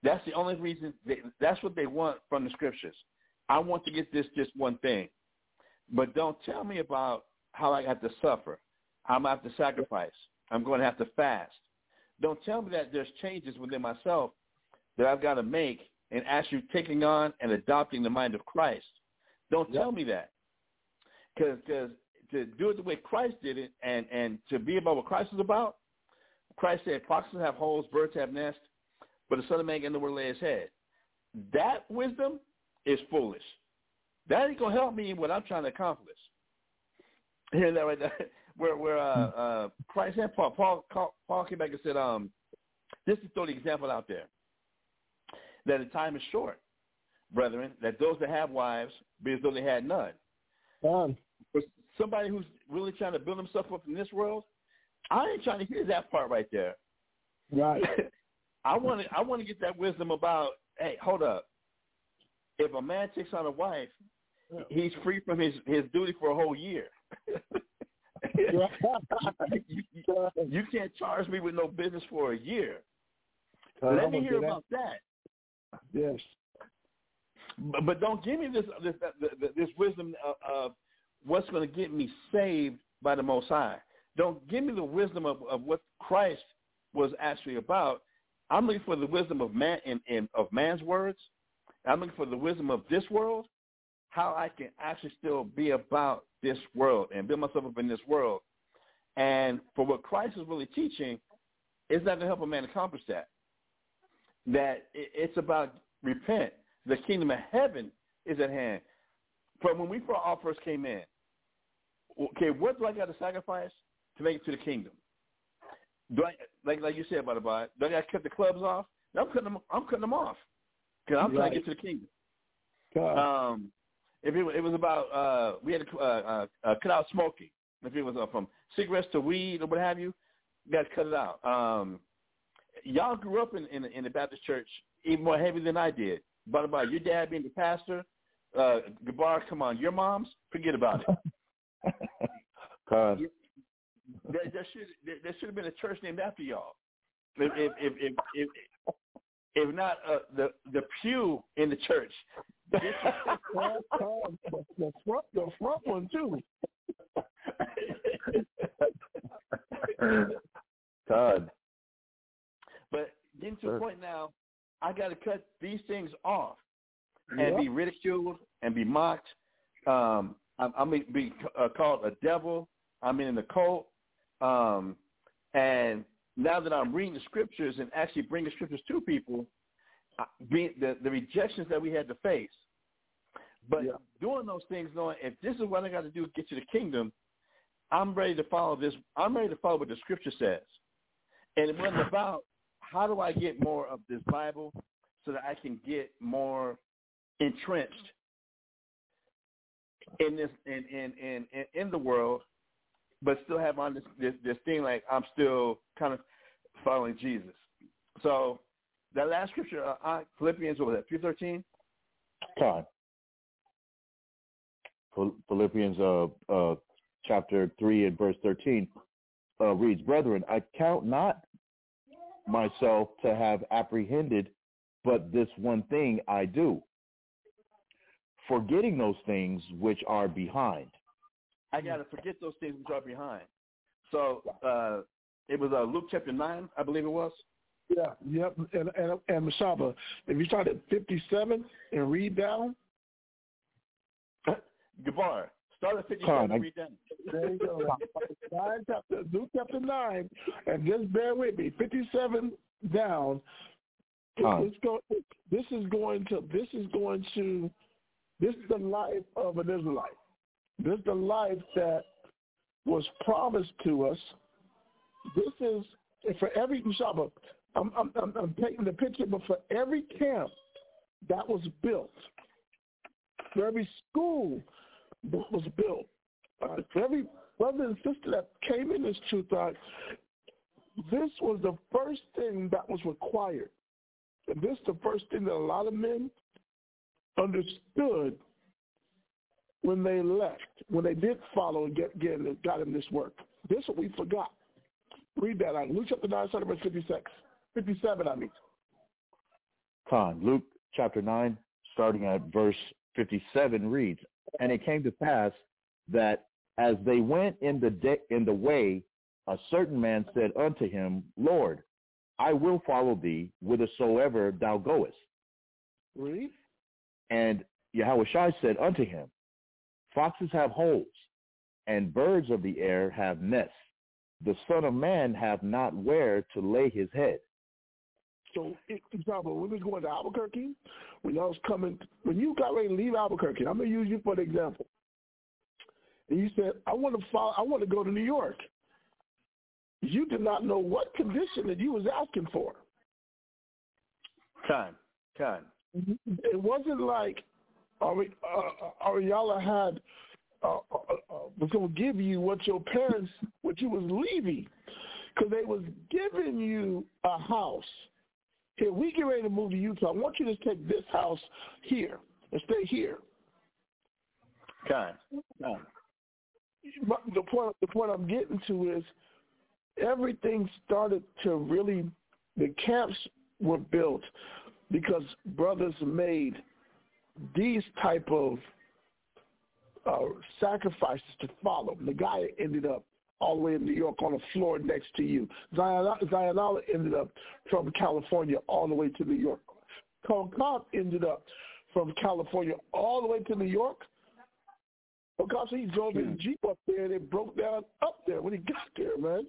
That's the only reason. They, that's what they want from the scriptures. I want to get this just one thing. But don't tell me about how I have to suffer. I'm going to have to sacrifice. I'm going to have to fast. Don't tell me that there's changes within myself that I've got to make and actually taking on and adopting the mind of Christ. Don't tell me that. Because to do it the way Christ did it and, and to be about what Christ is about, Christ said, foxes have holes, birds have nests, but the Son of Man got nowhere to lay his head. That wisdom is foolish. That ain't going to help me in what I'm trying to accomplish. Hear that right there? Where, where uh, uh, Christ and Paul, Paul, Paul came back and said, um, just to throw the example out there, that the time is short, brethren, that those that have wives be as though they had none. Um, For somebody who's really trying to build himself up in this world, I ain't trying to hear that part right there. Right. I want to I want to get that wisdom about, hey, hold up. If a man takes on a wife, he's free from his, his duty for a whole year. you, you, you can't charge me with no business for a year. Uh, Let me hear about that. Yes. But, but don't give me this this, this, this wisdom of, of what's going to get me saved by the Most High. Don't give me the wisdom of, of what Christ was actually about. I'm looking for the wisdom of man in, in of man's words. I'm looking for the wisdom of this world, how I can actually still be about this world and build myself up in this world. And for what Christ is really teaching, it's not going to help a man accomplish that. That it's about repent. The kingdom of heaven is at hand. From when we all first came in, okay, what do I got to sacrifice to make it to the kingdom? Do I, like like you said, about about do I got to cut the clubs off? No, I'm cutting them. I'm cutting them off because I'm trying right. to get to the kingdom. God. Um, if it, it was about uh, we had to uh, uh, uh, cut out smoking. If it was uh, from cigarettes to weed or what have you, you got to cut it out. Um, y'all grew up in, in in the Baptist church even more heavy than I did. But about your dad being the pastor, uh, Gabar, come on, your mom's, forget about it. God. There, there should there, there should have been a church named after y'all. If if if if, if, if not uh, the the pew in the church. the, the front the front one too. God. But getting to the point now, I got to cut these things off and Yep. be ridiculed and be mocked. Um, I'm, I'm going to be uh, called a devil. I'm in the cult. Um, and now that I'm reading the scriptures and actually bringing scriptures to people, uh, being the, the rejections that we had to face. But Yeah. doing those things, knowing if this is what I got to do to get to the kingdom, I'm ready to follow this. I'm ready to follow what the scripture says. And it wasn't about how do I get more of this Bible so that I can get more entrenched in this in in in, in, in the world, but still have on this, this this thing like I'm still kind of following Jesus. So that last scripture, uh, Philippians, what was that, three thirteen? God. Philippians uh, uh, chapter three and verse thirteen uh, reads, "Brethren, I count not myself to have apprehended, but this one thing I do, forgetting those things which are behind." I got to forget those things which are behind. So uh, it was uh, Luke chapter nine, I believe it was. Yeah, yep. And and and Mashaba, if you start at fifty-seven and read down. Gabar, start at fifty-seven and read down. There you go. nine, chapter, Luke chapter nine, and just bear with me. fifty-seven down. Huh. This, go, this is going to. This is going to. This is the life of an Israelite. This is the life that was promised to us. This is for every Mashaba. I'm, I'm, I'm, I'm taking the picture, but for every camp that was built, for every school that was built, uh, for every brother and sister that came in this truth, uh, this was the first thing that was required. And this is the first thing that a lot of men understood when they left, when they did follow and get, get and got in this work. This is what we forgot. Read that out. Luke chapter nine, verse fifty-six. fifty-seven, I mean. Con, Luke chapter nine, starting at verse fifty-seven reads, "And it came to pass that as they went in the de- in the way, a certain man said unto him, Lord, I will follow thee whithersoever thou goest. Read. And Yahushua said unto him, Foxes have holes, and birds of the air have nests. The Son of Man hath not where to lay his head." So, example, when we was going to Albuquerque, when I was coming, when you got ready to leave Albuquerque, I'm gonna use you for the example. And you said, "I want to follow. I want to go to New York." You did not know what condition that you was asking for. Time, time. It wasn't like Ari, uh, Ariella had uh, uh, uh, was going to give you what your parents, what you was leaving, because they was giving you a house. Here, we get ready to move to Utah. I want you to take this house here and stay here. Time, time. But the point, the point I'm getting to is everything started to really, the camps were built because brothers made these type of uh, sacrifices to follow. The guy ended up all the way in New York on the floor next to you. Zion, Zionala ended up from California all the way to New York. Concom ended up from California all the way to New York. Because he drove his Jeep up there and it broke down up there when he got there, man.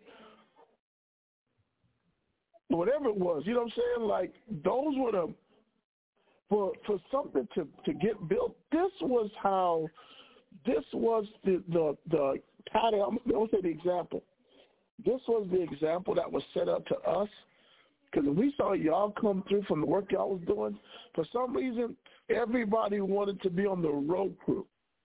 Whatever it was, you know what I'm saying? Like, those were the, for for something to, to get built, this was how, this was the, the, the pattern, I'm going to say the example. This was the example that was set up to us. Because we saw y'all come through from the work y'all was doing, for some reason, everybody wanted to be on the road crew.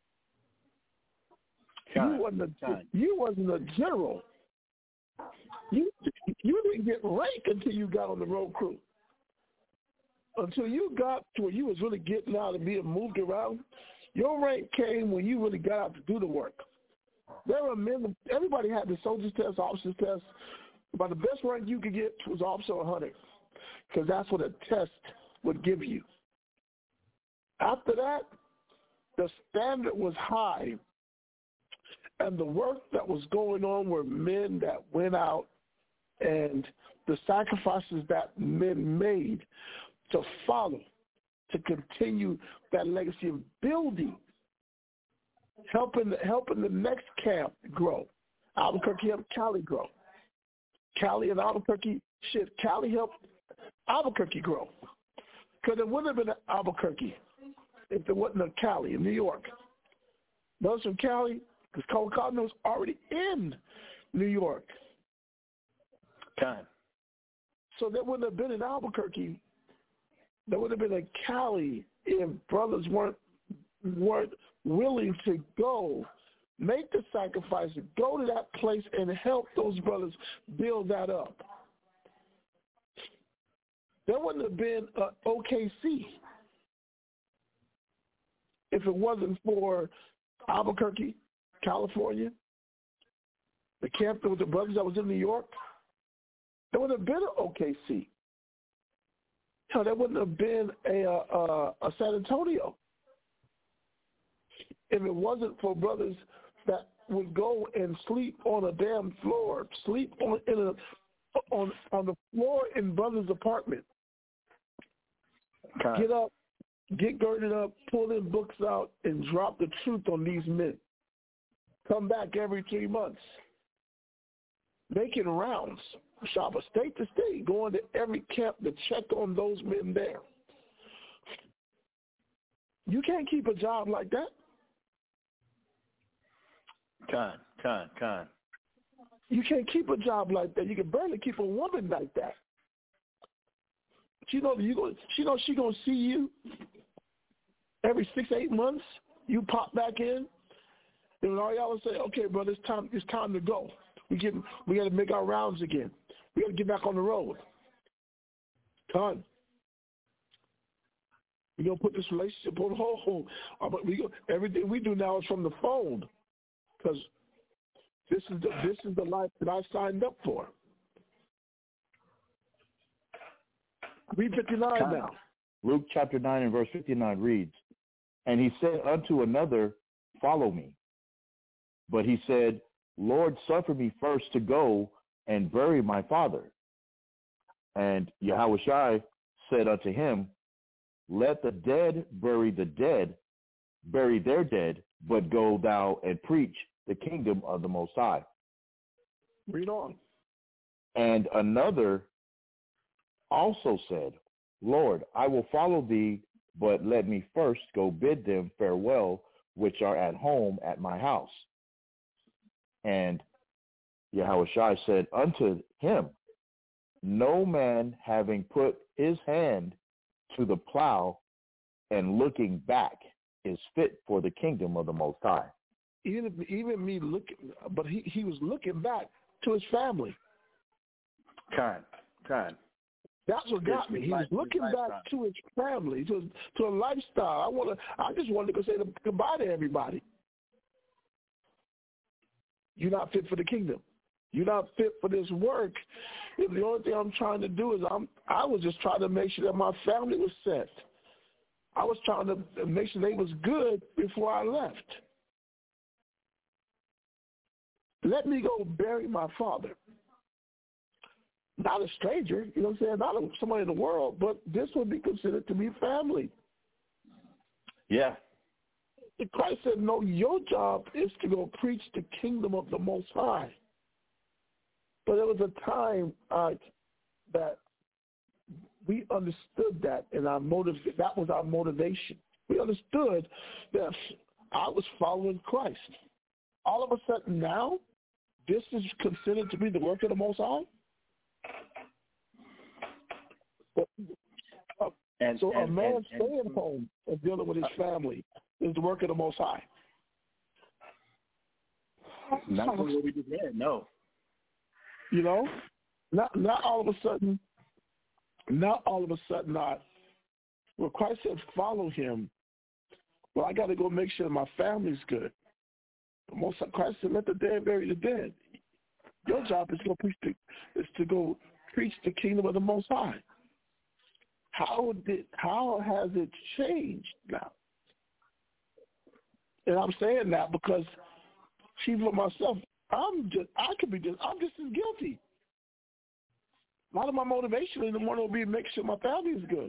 You wasn't, a, you wasn't a general. You you didn't get rank until you got on the road crew. Until you got to where you was really getting out and being moved around, your rank came when you really got out to do the work. There were men. Everybody had the soldier's test, officer's test, but the best rank you could get was officer or hunter, because that's what a test would give you. After that, the standard was high. And the work that was going on were men that went out and the sacrifices that men made to follow, to continue that legacy of building, helping, helping the next camp grow. Albuquerque helped Cali grow. Cali and Albuquerque, shit, Cali helped Albuquerque grow. Because it wouldn't have been Albuquerque if there wasn't a Cali in New York. Those from Cali, because Colorado was already in New York. Time. So there wouldn't have been an Albuquerque. There would have been a Cali if brothers weren't weren't willing to go, make the sacrifice, go to that place and help those brothers build that up. There wouldn't have been an O K C if it wasn't for Albuquerque, California, the camp with the brothers that was in New York. There would have been an O K C. You know, there wouldn't have been a, a, a San Antonio if it wasn't for brothers that would go and sleep on a damn floor, sleep on in a on on the floor in brothers' apartment. Okay. Get up, get girded up, pull their books out, and drop the truth on these men. Come back every three months, making rounds, shop state to state, going to every camp to check on those men there. You can't keep a job like that. Con, con, con. You can't keep a job like that. You can barely keep a woman like that. She know you go. She know she gonna see you every six, eight months. You pop back in. And all y'all will say, okay, brother, it's time, it's time to go. We get, we got to make our rounds again. We got to get back on the road. Done. We're going to put this relationship on hold. But we go, everything we do now is from the phone because this is the, this is the life that I signed up for. three fifty-nine now. Luke chapter nine and verse fifty-nine reads, and he said unto another, follow me. But he said, Lord, suffer me first to go and bury my father. And Yahushua said unto him, let the dead bury the dead, bury their dead, but go thou and preach the kingdom of the Most High. Read on. And another also said, Lord, I will follow thee, but let me first go bid them farewell, which are at home at my house. And Yahushua said unto him, no man having put his hand to the plow and looking back is fit for the kingdom of the Most High. Even, even me looking, but he, he was looking back to his family. Kind, kind. That's what got me. He was looking back to his family, to to a lifestyle. I want to. I just wanted to go say goodbye to everybody. You're not fit for the kingdom. You're not fit for this work. And the only thing I'm trying to do is I'm. I was just trying to make sure that my family was set. I was trying to make sure they was good before I left. Let me go bury my father. Not a stranger, you know what I'm saying? Not a, somebody in the world, but this would be considered to be family. Yeah. And Christ said, no, your job is to go preach the kingdom of the Most High. But there was a time uh, that we understood that, and our motive, that was our motivation. We understood that I was following Christ. All of a sudden now, this is considered to be the work of the Most High? But, uh, and, so and, a man and, staying and, home and dealing with his family is the work of the Most High. Not what we just read, no. You know, not not all of a sudden, not all of a sudden not. Well, Christ said, follow him. Well, I got to go make sure my family's good. The Most High, Christ said, let the dead bury the dead. Your job is to go preach the, is to go preach the kingdom of the Most High. How did how has it changed now? And I'm saying that because, see, for myself, I'm just I could be just I'm just as guilty. A lot of my motivation in the morning will be to make sure my family is good.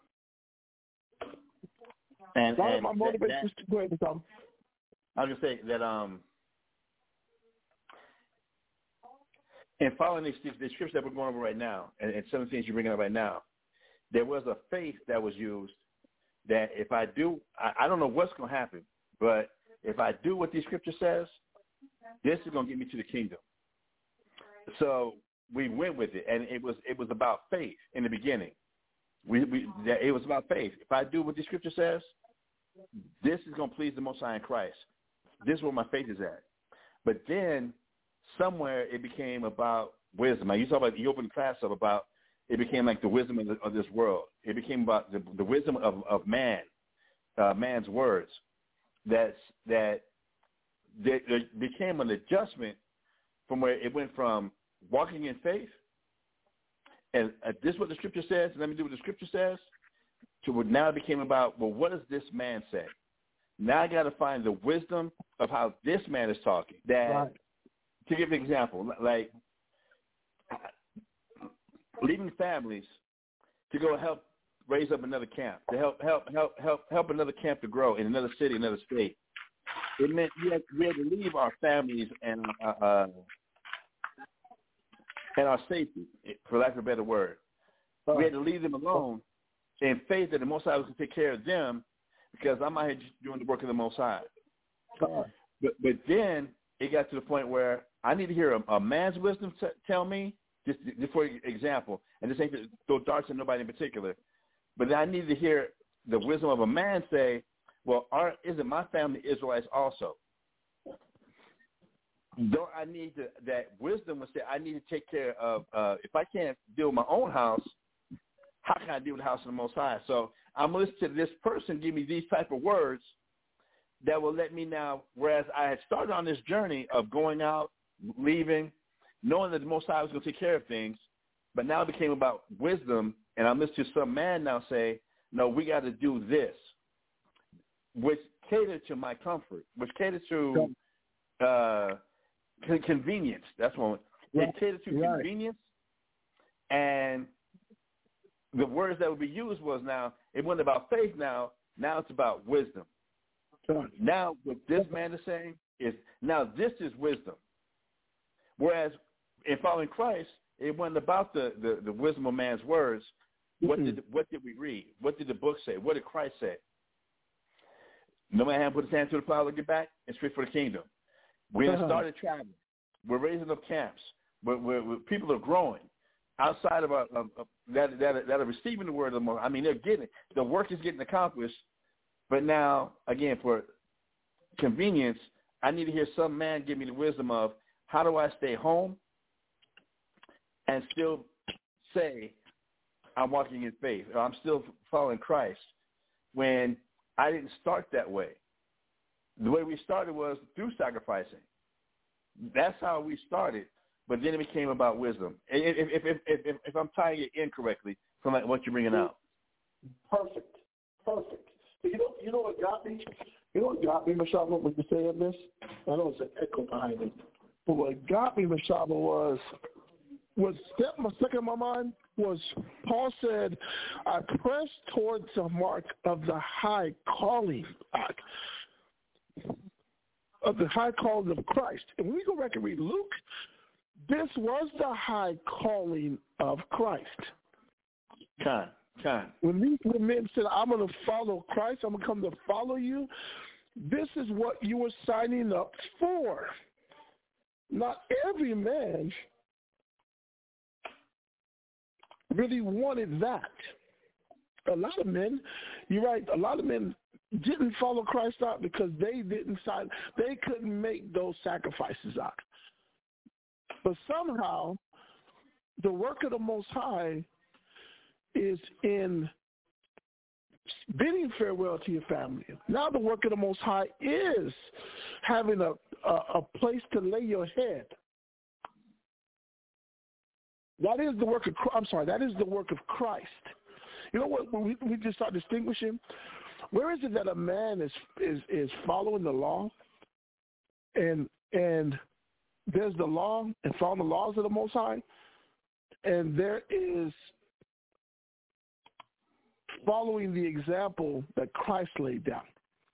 And, a lot and of my motivation that, is to go ahead and come. I was going to say that um, in following these, these scriptures that we're going over right now, and, and some of the things you're bringing up right now, there was a faith that was used that if I do, I, I don't know what's going to happen, but if I do what these scripture says, this is going to get me to the kingdom. So we went with it, and it was it was about faith in the beginning. We, we it was about faith. If I do what the scripture says, this is going to please the Most High in Christ. This is where my faith is at. But then somewhere it became about wisdom. Like you talk about, you opened the class up about, it became like the wisdom of, the, of this world. It became about the, the wisdom of, of man, uh, man's words. That's that there, there became an adjustment from where it went from walking in faith, and uh, this is what the scripture says, and let me do what the scripture says, to what now it became about, well, what does this man say? Now I got to find the wisdom of how this man is talking. That, right. To give an example, like leading families to go help raise up another camp, to help help help help help another camp to grow in another city, another state. It meant we had, we had to leave our families and uh, uh, and our safety, for lack of a better word. Uh, we had to leave them alone in faith that the Most High was going to take care of them, because I'm out here just doing the work of the Most High. Uh, but but then it got to the point where I need to hear a, a man's wisdom t- tell me, just, just for example, and this ain't to throw darts at nobody in particular, but I need to hear the wisdom of a man say, well, are, isn't my family Israelites also? Don't I need to, that wisdom would say I need to take care of, uh, if I can't deal with my own house, how can I deal with the house of the Most High? So I'm listening to this person give me these type of words that will let me now, whereas I had started on this journey of going out, leaving, knowing that the Most High was going to take care of things, but now it became about wisdom, and I'm listening to some man now say, no, we got to do this, which catered to my comfort, which catered to uh, convenience. That's one. It catered to right. convenience, and the words that would be used was now, it wasn't about faith now, now it's about wisdom. Right. Now what this man is saying is, now this is wisdom. Whereas in following Christ, it wasn't about the, the, the wisdom of man's words. What mm-hmm. did what did we read? What did the book say? What did Christ say? No man put his hand to the plow, look it back, and straight for the kingdom. We have uh-huh. started traveling. We're raising up camps. We're, we're, we're, people are growing outside of, our, of, of that, that that are receiving the word of the Lord. I mean, they're getting it. The work is getting accomplished. But now, again, for convenience, I need to hear some man give me the wisdom of how do I stay home and still say I'm walking in faith, or I'm still following Christ, when I didn't start that way. The way we started was through sacrificing. That's how we started, but then it became about wisdom. If, if, if, if, if I'm tying it in correctly from what you're bringing out. Perfect. Perfect. You know, you know what got me? You know what got me, Mashaba, when you saying this? I know it's an echo behind it. But what got me, Mashaba, was, what stepped my second in my mind was Paul said, I press towards the mark of the high calling of the high calling of Christ. And when we go back and read Luke, this was the high calling of Christ. Kind, kind. When these when men said, I'm going to follow Christ, I'm going to come to follow you, this is what you were signing up for. Not every man really wanted that. A lot of men, you're right, a lot of men didn't follow Christ out because they didn't sign, they couldn't make those sacrifices out. But somehow, the work of the Most High is in bidding farewell to your family. Now the work of the Most High is having a, a, a place to lay your head. That is the work of, I'm sorry, that is the work of Christ. You know what, when we, we just start distinguishing, where is it that a man is, is, is following the law and and there's the law and following the laws of the Most High, and there is following the example that Christ laid down.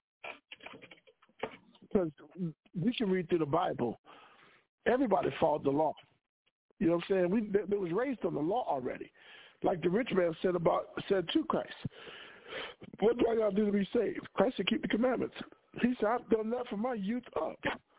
Because we can read through the Bible. Everybody followed the law. You know what I'm saying? We they was raised on the law already. Like the rich man said about said to Christ, what do I got to do to be saved? Christ said, keep the commandments. He said, I've done that from my youth up.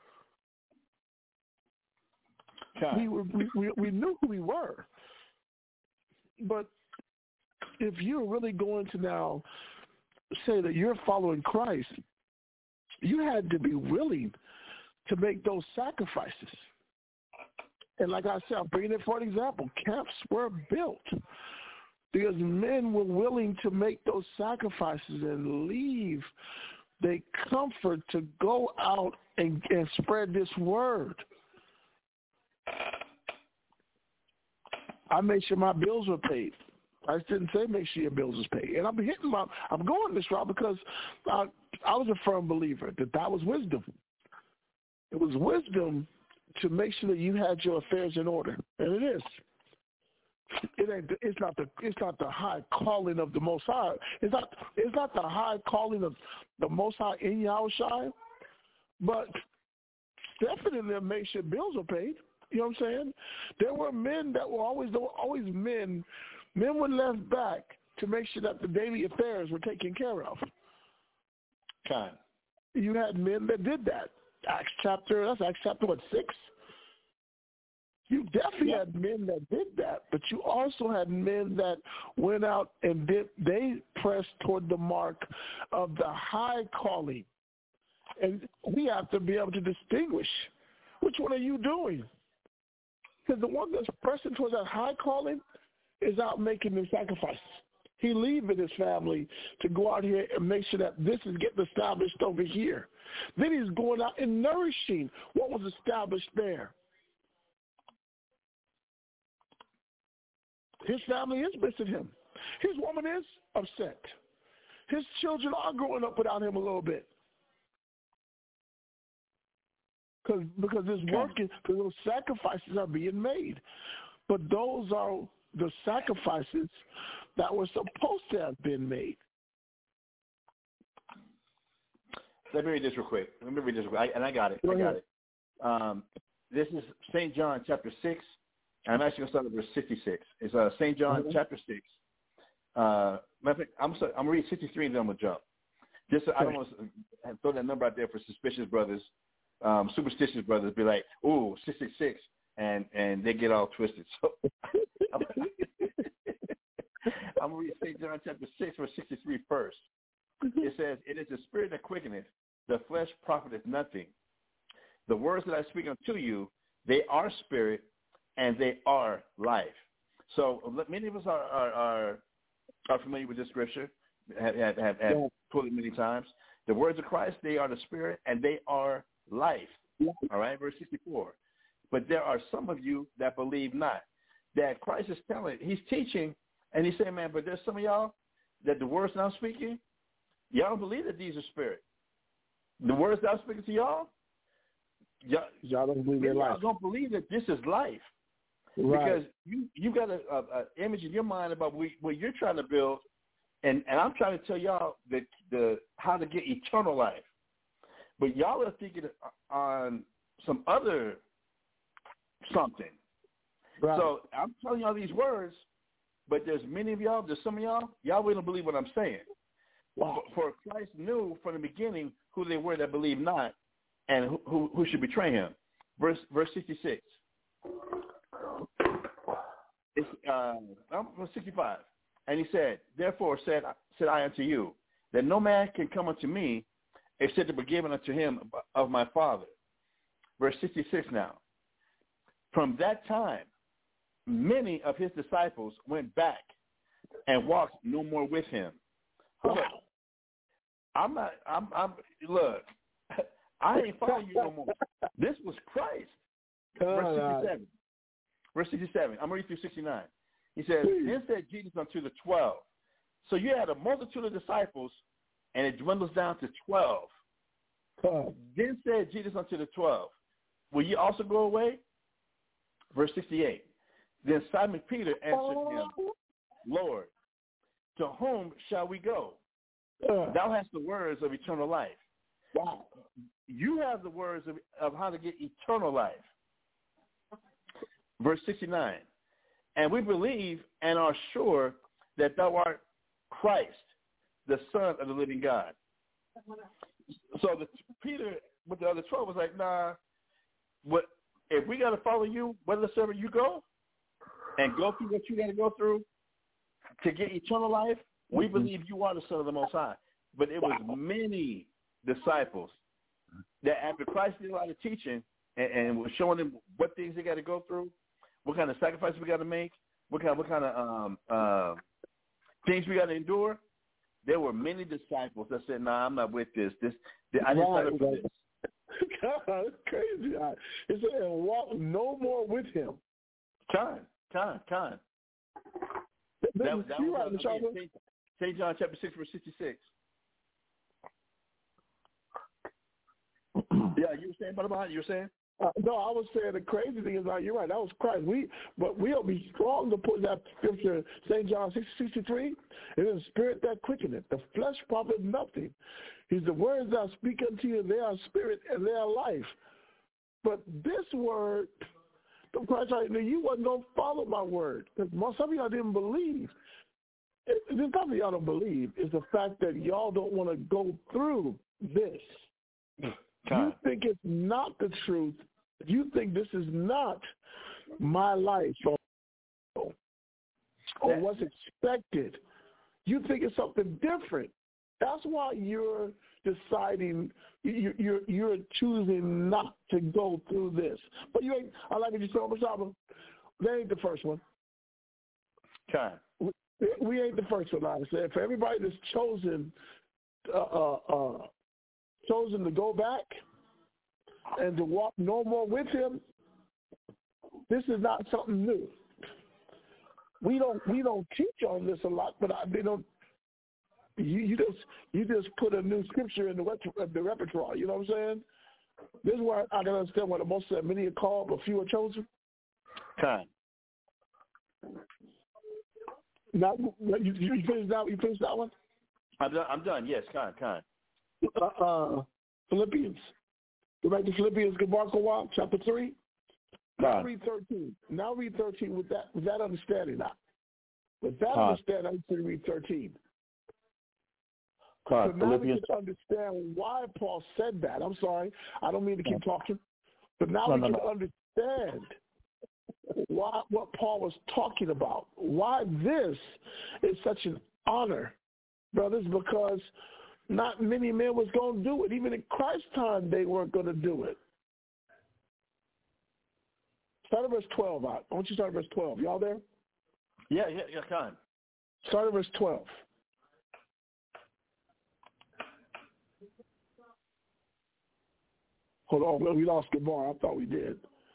We, were, we, we, we knew who we were. But if you're really going to now say that you're following Christ, you had to be willing to make those sacrifices. And like I said, I'm bringing it for an example. Camps were built because men were willing to make those sacrifices and leave their comfort to go out and, and spread this word. I made sure my bills were paid. I didn't say make sure your bills was paid. And I'm hitting my, I'm going this route because I, I was a firm believer that that was wisdom. It was wisdom to make sure that you had your affairs in order, and it is. It ain't. It's not the. It's not the high calling of the Most High. It's not. It's not the high calling of the Most High in Yahushua, but definitely make sure bills are paid. You know what I'm saying? There were men that were always. There were always men. Men were left back to make sure that the daily affairs were taken care of. Kind. You had men that did that. Acts chapter, that's Acts chapter, what, six? You definitely yeah. had men that did that, but you also had men that went out and did, they pressed toward the mark of the high calling. And we have to be able to distinguish which one are you doing? Because the one that's pressing towards that high calling is out making the sacrifices. He leaving his family to go out here and make sure that this is getting established over here. Then he's going out and nourishing what was established there. His family is missing him. His woman is upset. his children are growing up without him a little bit. Cause, because this working, because those sacrifices are being made. But those are the sacrifices that were supposed to have been made. Let me read this real quick. Let me read this real quick. I, and I got it. Go I got ahead. it. Um, this is Saint John chapter six. And I'm actually going to start at verse sixty-six. It's uh, Saint John mm-hmm. chapter six. Uh, matter of fact, I'm, sorry, I'm going to read sixty-three and then I'm going to jump. Just so I don't want to throw that number out there for suspicious brothers, um, superstitious brothers, be like, ooh, six six six, and, and they get all twisted. So I'm, I'm going to read Saint John chapter six, verse sixty-three first. It says, it is the spirit that quickeneth, the flesh profiteth nothing. The words that I speak unto you, they are spirit, and they are life. So many of us are are, are, are familiar with this scripture, have, have, have, have yeah. pulled it many times. The words of Christ, they are the spirit, and they are life. Yeah. All right, verse sixty-four. But there are some of you that believe not. That Christ is telling, he's teaching, and he's saying, man, but there's some of y'all that the words that I'm speaking, y'all don't believe that these are spirit. The words that I'm speaking to y'all, y'all, y'all don't believe in life. Y'all don't believe that this is life. Right. Because you you got an image in your mind about what, what you're trying to build, and, and I'm trying to tell y'all that the how to get eternal life. But y'all are thinking on some other something. Right. So I'm telling y'all these words, but there's many of y'all, there's some of y'all, y'all wouldn't believe what I'm saying. Wow. For Christ knew from the beginning who they were that believe not, and who, who, who should betray him. Verse verse sixty-six. It's uh, sixty-five. And he said, therefore said said I unto you, that no man can come unto me except to be given unto him of my Father. Verse sixty-six now. From that time, many of his disciples went back and walked no more with him. Hold wow. up. I'm not, I'm, I'm, look, I ain't following you no more. This was Christ. Verse sixty-seven. Verse sixty-seven. I'm going to read through sixty-nine. He says, then said Jesus unto the twelve. So you had a multitude of disciples, and it dwindles down to twelve. Oh. Then said Jesus unto the twelve, will you also go away? Verse sixty-eight. Then Simon Peter answered him, Lord, to whom shall we go? Uh. Thou hast the words of eternal life. Wow. You have the words of, of how to get eternal life. Verse sixty-nine. And we believe and are sure that thou art Christ, the Son of the living God. So the, Peter with the other twelve was like, nah, what, if we got to follow you, whithersoever you go, and go through what you got to go through to get eternal life, we mm-hmm. believe you are the Son of the Most High. But it was wow. many disciples that after Christ did a lot of teaching and, and was showing them what things they got to go through, what kind of sacrifice we got to make, what kind, what kind of um, uh, things we got to endure. There were many disciples that said, "Nah, I'm not with this. This, this I didn't sign up for this." God, that's crazy. He said, "And walk no more with him." Time, time, time. That, that, that was right, uh, Saint, Saint John chapter six, verse sixty-six. Yeah, you were saying, what about you were saying? Uh, no, I was saying the crazy thing is, like, you're right, that was Christ. We, but we'll be strong to put that scripture, Saint John six sixty-three, it is the spirit that quickeneth, the flesh profit nothing. He's the words that I speak unto you, they are spirit and they are life. But this word, the Christ, like, you wasn't going to follow my word. Because some of y'all didn't believe. It, it's not that y'all don't believe. It's the fact that y'all don't want to go through this. You think it's not the truth. You think this is not my life or, or what's expected. You think it's something different. That's why you're deciding, you, you're you're choosing not to go through this. But you ain't, I like what you said, Masaba. That ain't the first one. Okay. We, we ain't the first one, I said. For everybody that's chosen, uh, uh, uh, chosen to go back and to walk no more with him, this is not something new. We don't we don't teach on this a lot, but I, they don't. You, you just you just put a new scripture in the, rep- the repertoire. You know what I'm saying? This is why I can understand why the most said many are called, but few are chosen. Time. Now, you, you finished that? You finished that one? I'm done. I'm done. Yes, kind, kind. Uh, uh, Philippians. Go back to Philippians, Gabarkawa, chapter three. Now read thirteen. Now read thirteen with that with that understanding now. With that Huh. understanding, I need to read thirteen. God, So now Philippians. we can understand why Paul said that. I'm sorry, I don't mean to keep talking, but now No, we no, can no. understand why what Paul was talking about. Why this is such an honor, brothers, because not many men was going to do it. Even in Christ's time, they weren't going to do it. Start at verse twelve out. I want you to start at verse twelve. Y'all there? Yeah, yeah, yeah, kind. Start at verse twelve. Hold on. Well, we lost Gabar. I thought we did.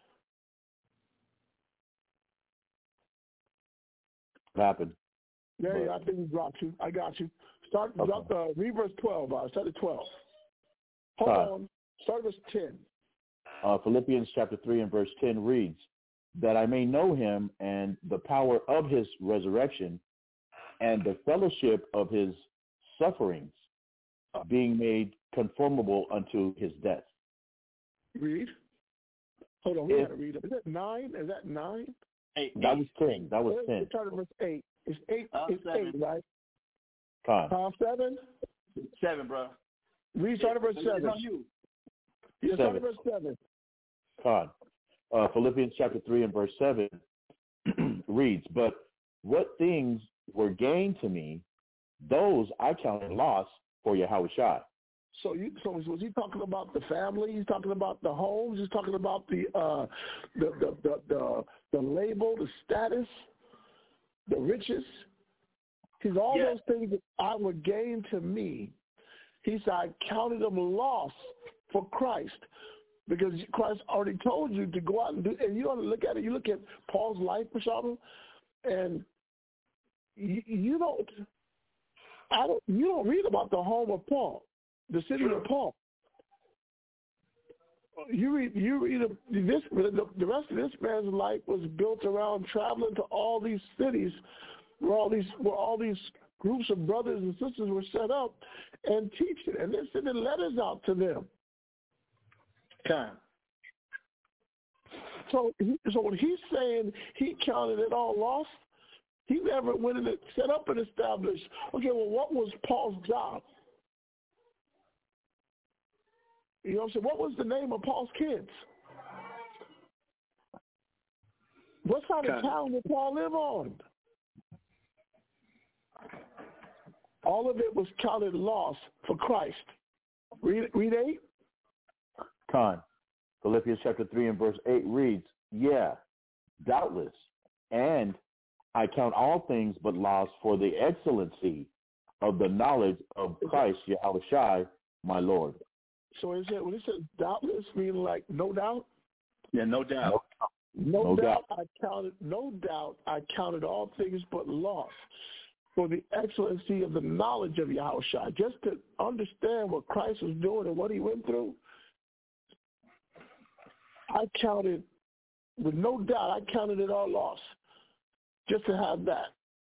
What happened? Yeah, But- yeah, I think we dropped you. I got you. Start, Okay. drop, uh, read verse twelve. Uh, start at twelve. Hold Right. on. Start at verse ten. Uh, Philippians chapter three and verse ten reads, that I may know him and the power of his resurrection and the fellowship of his sufferings, being made conformable unto his death. Read. Hold on. We If- got to read it. Is that nine? Is that nine? Eight. That eight. was ten. That was Let's ten. start at verse eight. It's eight. Uh, it's seven. eight, right? Con. Uh, seven. Seven, bro. Read. Start at verse It's seven. on you. Yeah, start at Seven. verse seven. Con. Uh, Philippians chapter three and verse seven reads, but what things were gained to me, those I counted loss for Yahushua. So you, so was he talking about the family? He's talking about the homes. He's talking about the uh, the, the the the the label, the status, the riches. He's all Yeah. those things that I would gain to me. He said, I counted them loss for Christ, because Christ already told you to go out and do. And you ought to look at it. You look at Paul's life, Mashaba, and you, you don't. I don't. You don't read about the home of Paul. The city of Paul. You read, you read this. The, the rest of this man's life was built around traveling to all these cities, where all these, where all these groups of brothers and sisters were set up, and teaching, and they're sending letters out to them. Time. So, he, so when he's saying he counted it all lost, he never went and set up and established. Okay, well, what was Paul's job? You know what I'm saying? What was the name of Paul's kids? What side of town did Paul live on? All of it was counted loss for Christ. Read, read eight. Con. Philippians chapter three and verse eight reads, yeah, doubtless, and I count all things but loss for the excellency of the knowledge of Christ Yahushua, my Lord. So is it, when it says doubtless, meaning like no doubt? Yeah, no doubt. No, No doubt, doubt. I counted. No doubt, I counted all things but loss for the excellency of the knowledge of Yahushua. Just to understand what Christ was doing and what he went through, I counted, with no doubt, I counted it all loss just to have that.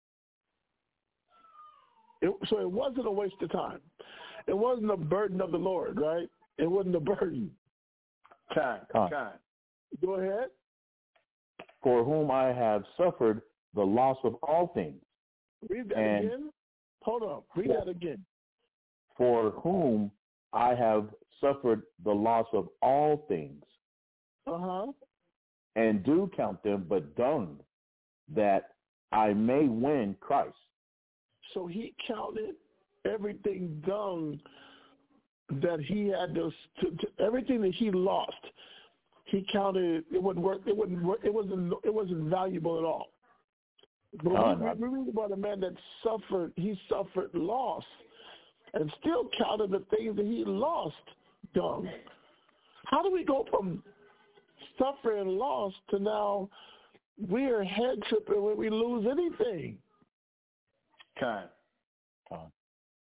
It, so it wasn't a waste of time. It wasn't a burden of the Lord, right? It wasn't a burden. Time. Con. Time. Go ahead. For whom I have suffered the loss of all things. Read that And- again. Hold on. Read Yeah. that again. For whom I have suffered the loss of all things, Uh-huh. and do count them but dung, that I may win Christ. So he counted everything dung that he had to, to, to everything that he lost. He counted it wasn't worth it wasn't worth, it wasn't it wasn't valuable at all. But No, we, no. we read about a man that suffered. He suffered loss, and still counted the things that he lost dung. How do we go from suffering loss to now we're head tripping when we lose anything? Time. Con.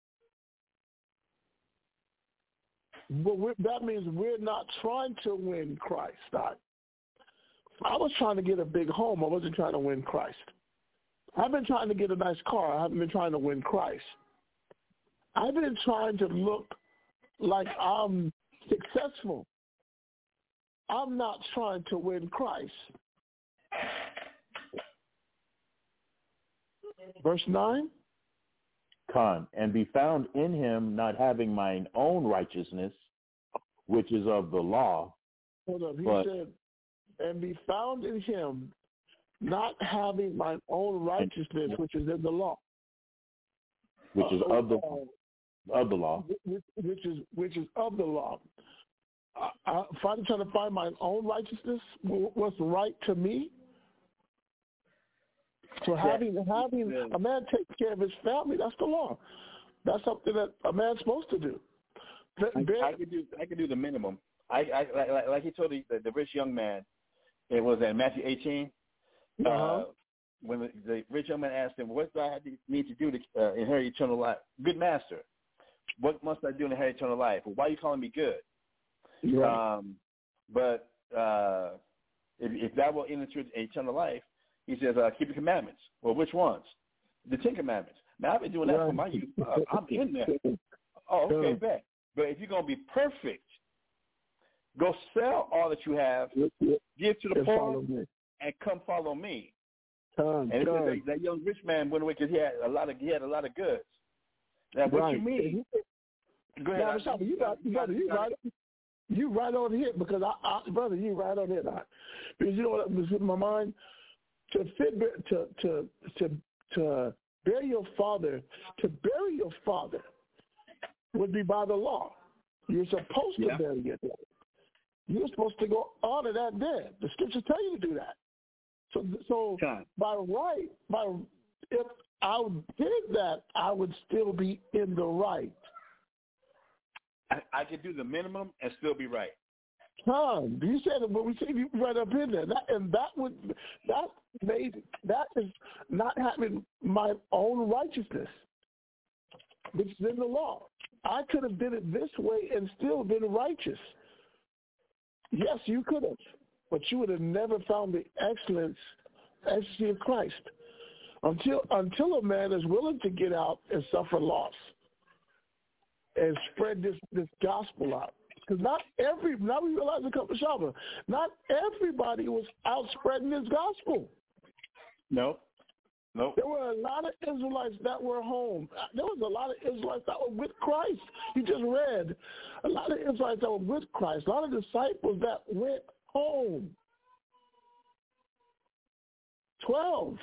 But we're, that means we're not trying to win Christ. I, I was trying to get a big home. I wasn't trying to win Christ. I've been trying to get a nice car. I haven't been trying to win Christ. I've been trying to look like I'm successful. I'm not trying to win Christ. Verse nine. Con, and be found in him, not having mine own righteousness, which is of the law. Hold up. He but, said, and be found in him, not having mine own righteousness, which is in the law. Which is uh, of the uh, of the law. Which, which is which is of the law. I, I, if I'm trying to find my own righteousness, what's right to me. So having having a man take care of his family, that's the law. That's something that a man's supposed to do. I, I could do I could do the minimum. I, I like, like he told the, the, the rich young man. It was in Matthew eighteen. Uh-huh. Uh, when the, the rich young man asked him, "What do I have to, need to do to uh, inherit eternal life?" Good master, what must I do to inherit eternal life? Well, why are you calling me good? Right. Um, but uh, if, if that will enter eternal life, he says, uh, keep the commandments. Well, which ones? The Ten Commandments. Now, I've been doing that right. for my youth. Uh, I'm in there. Oh, okay, yeah. bet. But if you're going to be perfect, go sell all that you have, give to the and poor, and come follow me. Come, and come. That, that young rich man went away because he had a lot of he had a lot of goods. Now, what right. you mean? Go ahead. Now, I, you, got, you, got, you, right, you right on hit because I, I, brother, you right on hit. I, because you know what was in my mind. To fit, to to to to bury your father, to bury your father would be by the law. You're supposed to yeah. bury your dad. You're supposed to go honor that dead. The scriptures tell you to do that. So, so God. by right, by if I did that, I would still be in the right. I, I could do the minimum and still be right. Tom, you said it, but we see you right up in there, that, and that would that made that is not having my own righteousness, which is in the law. I could have did it this way and still been righteous. Yes, you could have, but you would have never found the excellence, excellency of Christ until until a man is willing to get out and suffer loss and spread this this gospel out. Because not every, now we realize a couple of Shabbat, not everybody was out spreading this gospel. No, no. There were a lot of Israelites that were home. There was a lot of Israelites that were with Christ. You just read a lot of Israelites that were with Christ. A lot of disciples that went home. Twelve.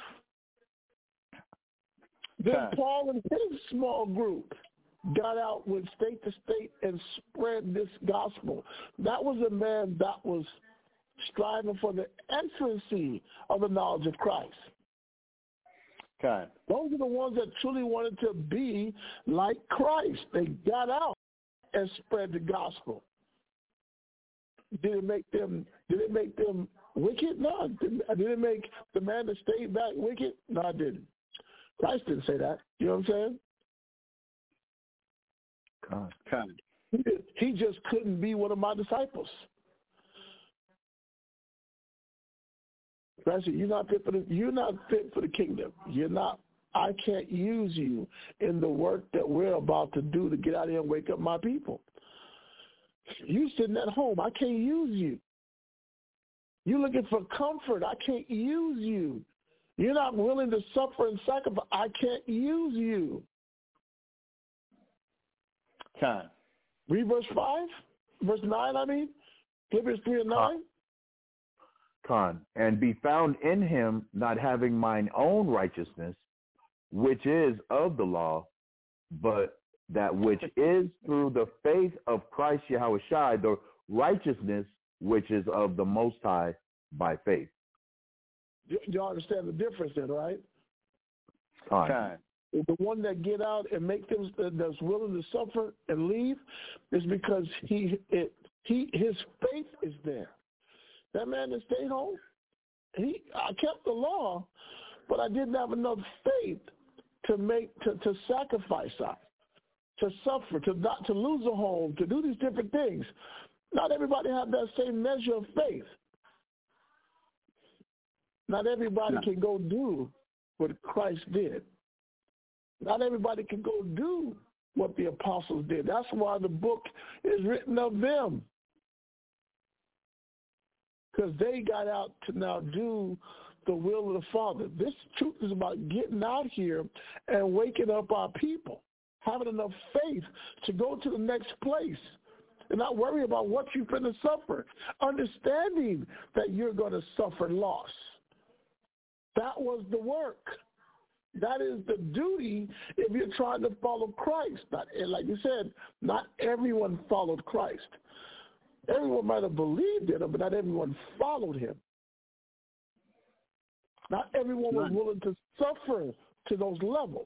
Then Okay. Paul and his small group got out, went state to state, and spread this gospel. That was a man that was striving for the excellency of the knowledge of Christ. Okay. Those are the ones that truly wanted to be like Christ. They got out and spread the gospel. Did it make them? Did it make them wicked? No. Did it make the man that stayed back wicked? No, it didn't. Christ didn't say that. You know what I'm saying? God. God. He just couldn't be one of my disciples. I said, you're not fit for the you're not fit for the kingdom. You're not. I can't use you in the work that we're about to do to get out here and wake up my people. You sitting at home. I can't use you. You're looking for comfort. I can't use you. You're not willing to suffer and sacrifice. I can't use you. Con. Read verse five, verse nine. I mean, Philippians three and nine. Con, and be found in him, not having mine own righteousness, which is of the law, but that which is through the faith of Christ Yahushua, the righteousness which is of the Most High by faith. You, you understand the difference then, right? Con. Con. The one that get out and make things that's willing to suffer and leave is because he it, he his faith is there. That man that stayed home, he I kept the law, but I didn't have enough faith to make to, to sacrifice. I to suffer, to not to lose a home, to do these different things. Not everybody have that same measure of faith. Not everybody no. can go do what Christ did. Not everybody can go do what the apostles did. That's why the book is written of them. Because they got out to now do the will of the Father. This truth is about getting out here and waking up our people, having enough faith to go to the next place and not worry about what you're going to suffer, understanding that you're going to suffer loss. That was the work. That is the duty if you're trying to follow Christ. Not, and like you said, not everyone followed Christ. Everyone might have believed in him, but not everyone followed him. Not everyone was willing to suffer to those levels.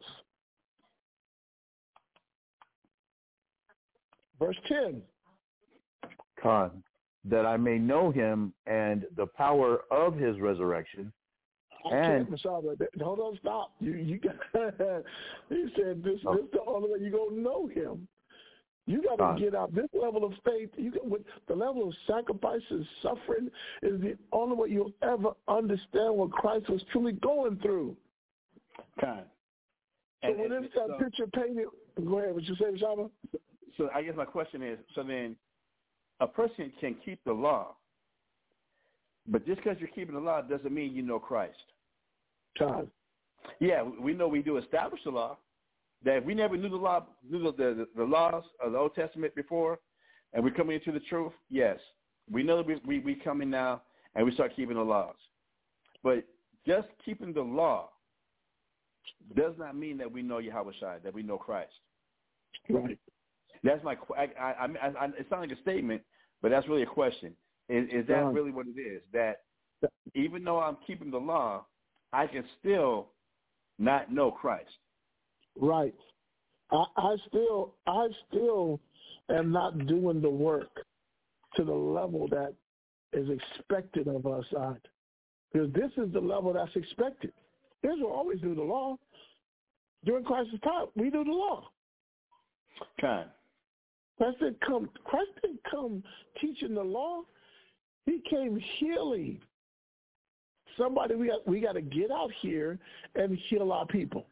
Verse ten. Con, that I may know him and the power of his resurrection. I and can't, Mashaba, hold on, stop. You, you got, he said this, oh. this is the only way you're going to know him. You got to uh, get out. This level of faith, you got, with the level of sacrifice and suffering is the only way you'll ever understand what Christ was truly going through. Kind. So and, when and, it's that so, picture painted, go ahead, what you say, Shaba? So I guess my question is, so then a person can keep the law, but just because you're keeping the law doesn't mean you know Christ. God. Yeah, we know we do establish the law. That if we never knew the law, knew the, the, the laws of the Old Testament before, and we're coming into the truth, yes, we know that we, we, we come in now and we start keeping the laws. But just keeping the law does not mean that we know Yahweh Shai, that we know Christ. Right. That's my. I, I, I, I, it sounds like a statement, but that's really a question. Is, is that really what it is? That even though I'm keeping the law, I can still not know Christ. Right. I, I still, I still am not doing the work to the level that is expected of us. I, because this is the level that's expected. Israel always do the law. During Christ's time, we do the law. Kind. Christ didn't come. Christ didn't come teaching the law. He came healing. Somebody, we got we got to get out here and heal our people.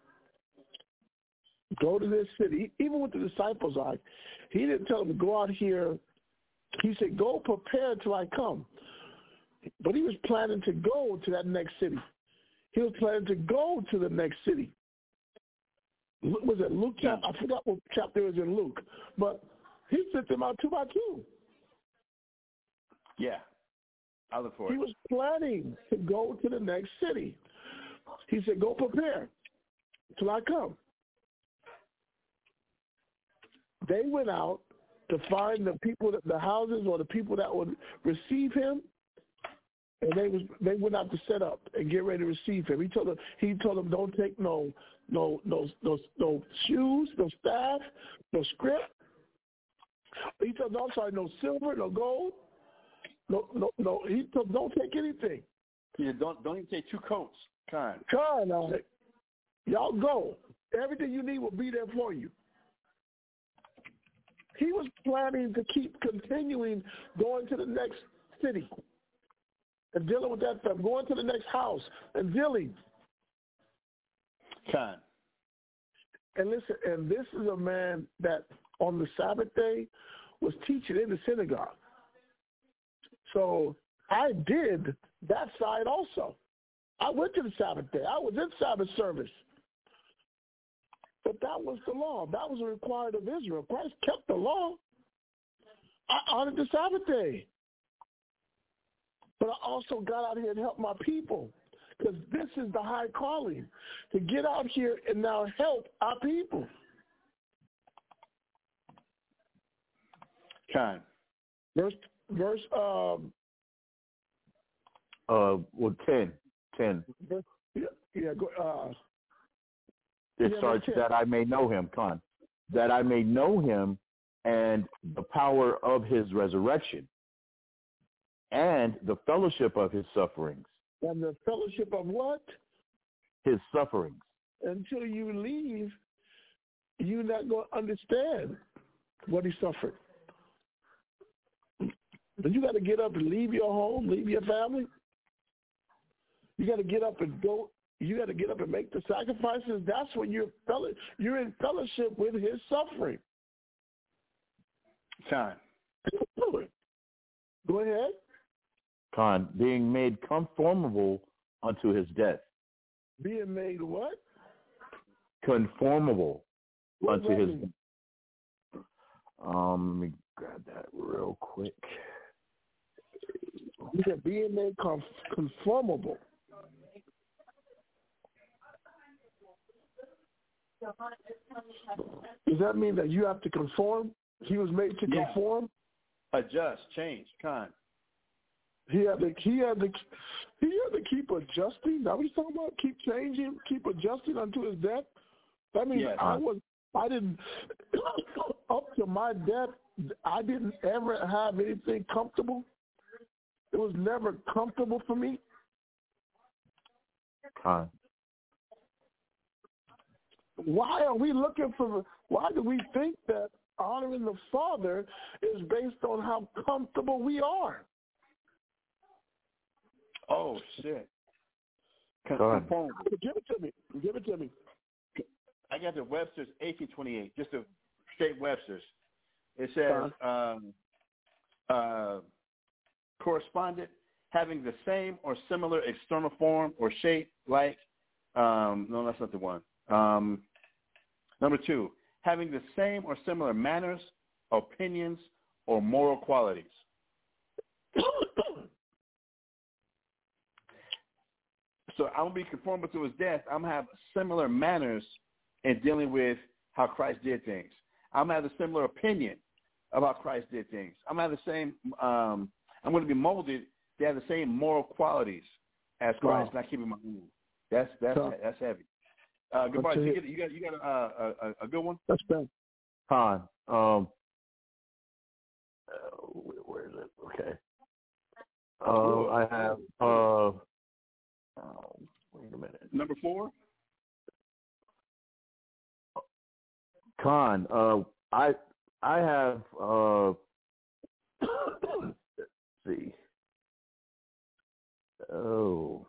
Go to this city. Even with the disciples, I, he didn't tell them to go out here. He said, "Go prepare till I come." But he was planning to go to that next city. He was planning to go to the next city. Was it Luke? Yeah. I forgot what chapter it was in Luke, but he sent them out two by two. Yeah. I look for it. He was planning to go to the next city. He said, "Go prepare till I come." They went out to find the people, that, the houses or the people that would receive him, and they was they went out to set up and get ready to receive him. He told them, he told them, don't take no no no no no shoes, no staff, no script. He told them, I'm sorry, no silver, no gold, no no no. He told them, don't take anything. Yeah, don't don't even take two coats. Kind. Kind of. Y'all go. Everything you need will be there for you. He was planning to keep continuing going to the next city and dealing with that stuff, going to the next house and dealing. Kind. And listen, and this is a man that on the Sabbath day was teaching in the synagogue. So I did that side also. I went to the Sabbath day. I was in Sabbath service. But that was the law. That was required of Israel. Christ kept the law. I honored the Sabbath day. But I also got out here and helped my people, because this is the high calling, to get out here and now help our people. Kind. Verse, verse, um, uh, well, ten, ten. Verse, yeah, yeah, go, uh, It yeah, starts that I may know him, Con, that I may know him and the power of his resurrection and the fellowship of his sufferings. And the fellowship of what? His sufferings. Until you leave you're not going to understand what he suffered. But you got to get up and leave your home, leave your family. You got to get up and go. You got to get up and make the sacrifices. That's when you're fellow, you're in fellowship with his suffering. Time. Go ahead. Con, being made conformable unto his death. Being made what? Conformable What unto does that his mean? death. Um, let me grab that real quick. You said being made conf- conformable. Does that mean that you have to conform? He was made to Yeah. conform. Adjust, change, con. He had to. He had to. He had to keep adjusting. Is that what he's talking about? Keep changing. Keep adjusting unto his death. That means Yes. I was. I didn't. Up to my death, I didn't ever have anything comfortable. It was never comfortable for me. Con. Why are we looking for? Why do we think that honoring the Father is based on how comfortable we are? Oh, shit. Con- Go ahead. conform. Give it to me. Give it to me. I got the Webster's eighteen twenty-eight, just a straight Webster's. It says, um, uh, correspondent having the same or similar external form or shape like, um, no, that's not the one. Um, number two, having the same or similar manners, opinions, or moral qualities. So I'm going to be conformable to his death. I'm going to have similar manners in dealing with how Christ did things. I'm going to have a similar opinion about Christ did things. I'm going to have the same, um, I'm going to be molded to have the same moral qualities as Christ, Wow. not keeping my own. That's, that's, So, that's heavy. Uh, goodbye. That's You, it. get, you got, you got uh, a, a, a good one? That's bad. Con. Um, uh, where is it? Okay. Uh, I have, uh, oh, wait a minute. Number four? Con, uh, I, I have, uh, let's see. Oh,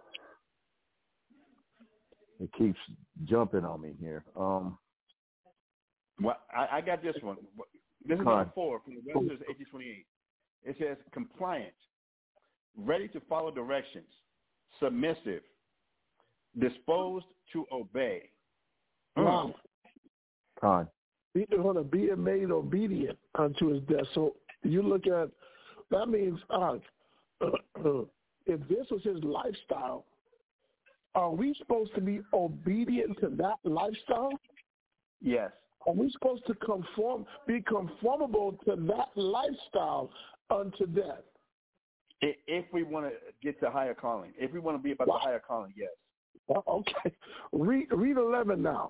it keeps jumping on me here. Um, Well, I, I got this one. This is Con. number four from the Webster's eighteen twenty-eight. It says compliant, ready to follow directions, submissive, disposed to obey. Wow. Con. He's going to be made obedient unto his death. So you look at, that means uh, if this was his lifestyle, are we supposed to be obedient to that lifestyle? Yes. Are we supposed to conform, be conformable to that lifestyle unto death? If, if we want to get to higher calling, if we want to be about Wow. the higher calling, yes. Well, okay. Read, read eleven now.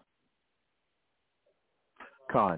Con.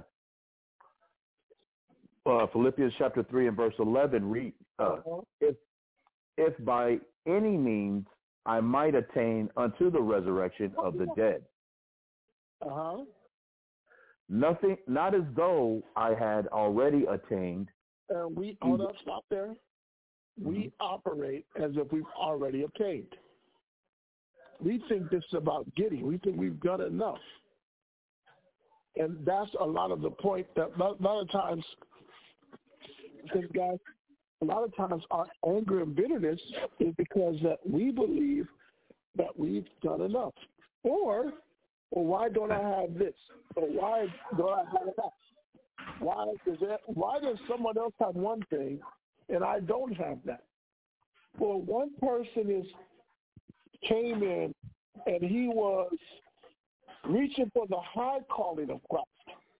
Uh, Philippians chapter three and verse eleven read, uh, Uh-huh. if, if by any means I might attain unto the resurrection of the dead. Uh-huh. Nothing, not as though I had already attained. And we, hold up, stop there. We operate as if we've already obtained. We think this is about getting. We think we've got enough. And that's a lot of the point that a lot of times, this guys, a lot of times our anger and bitterness is because that we believe that we've done enough. Or, or why don't I have this? Or why don't I have that? Why is that? Why does someone else have one thing and I don't have that? Well, one person is came in and he was reaching for the high calling of Christ.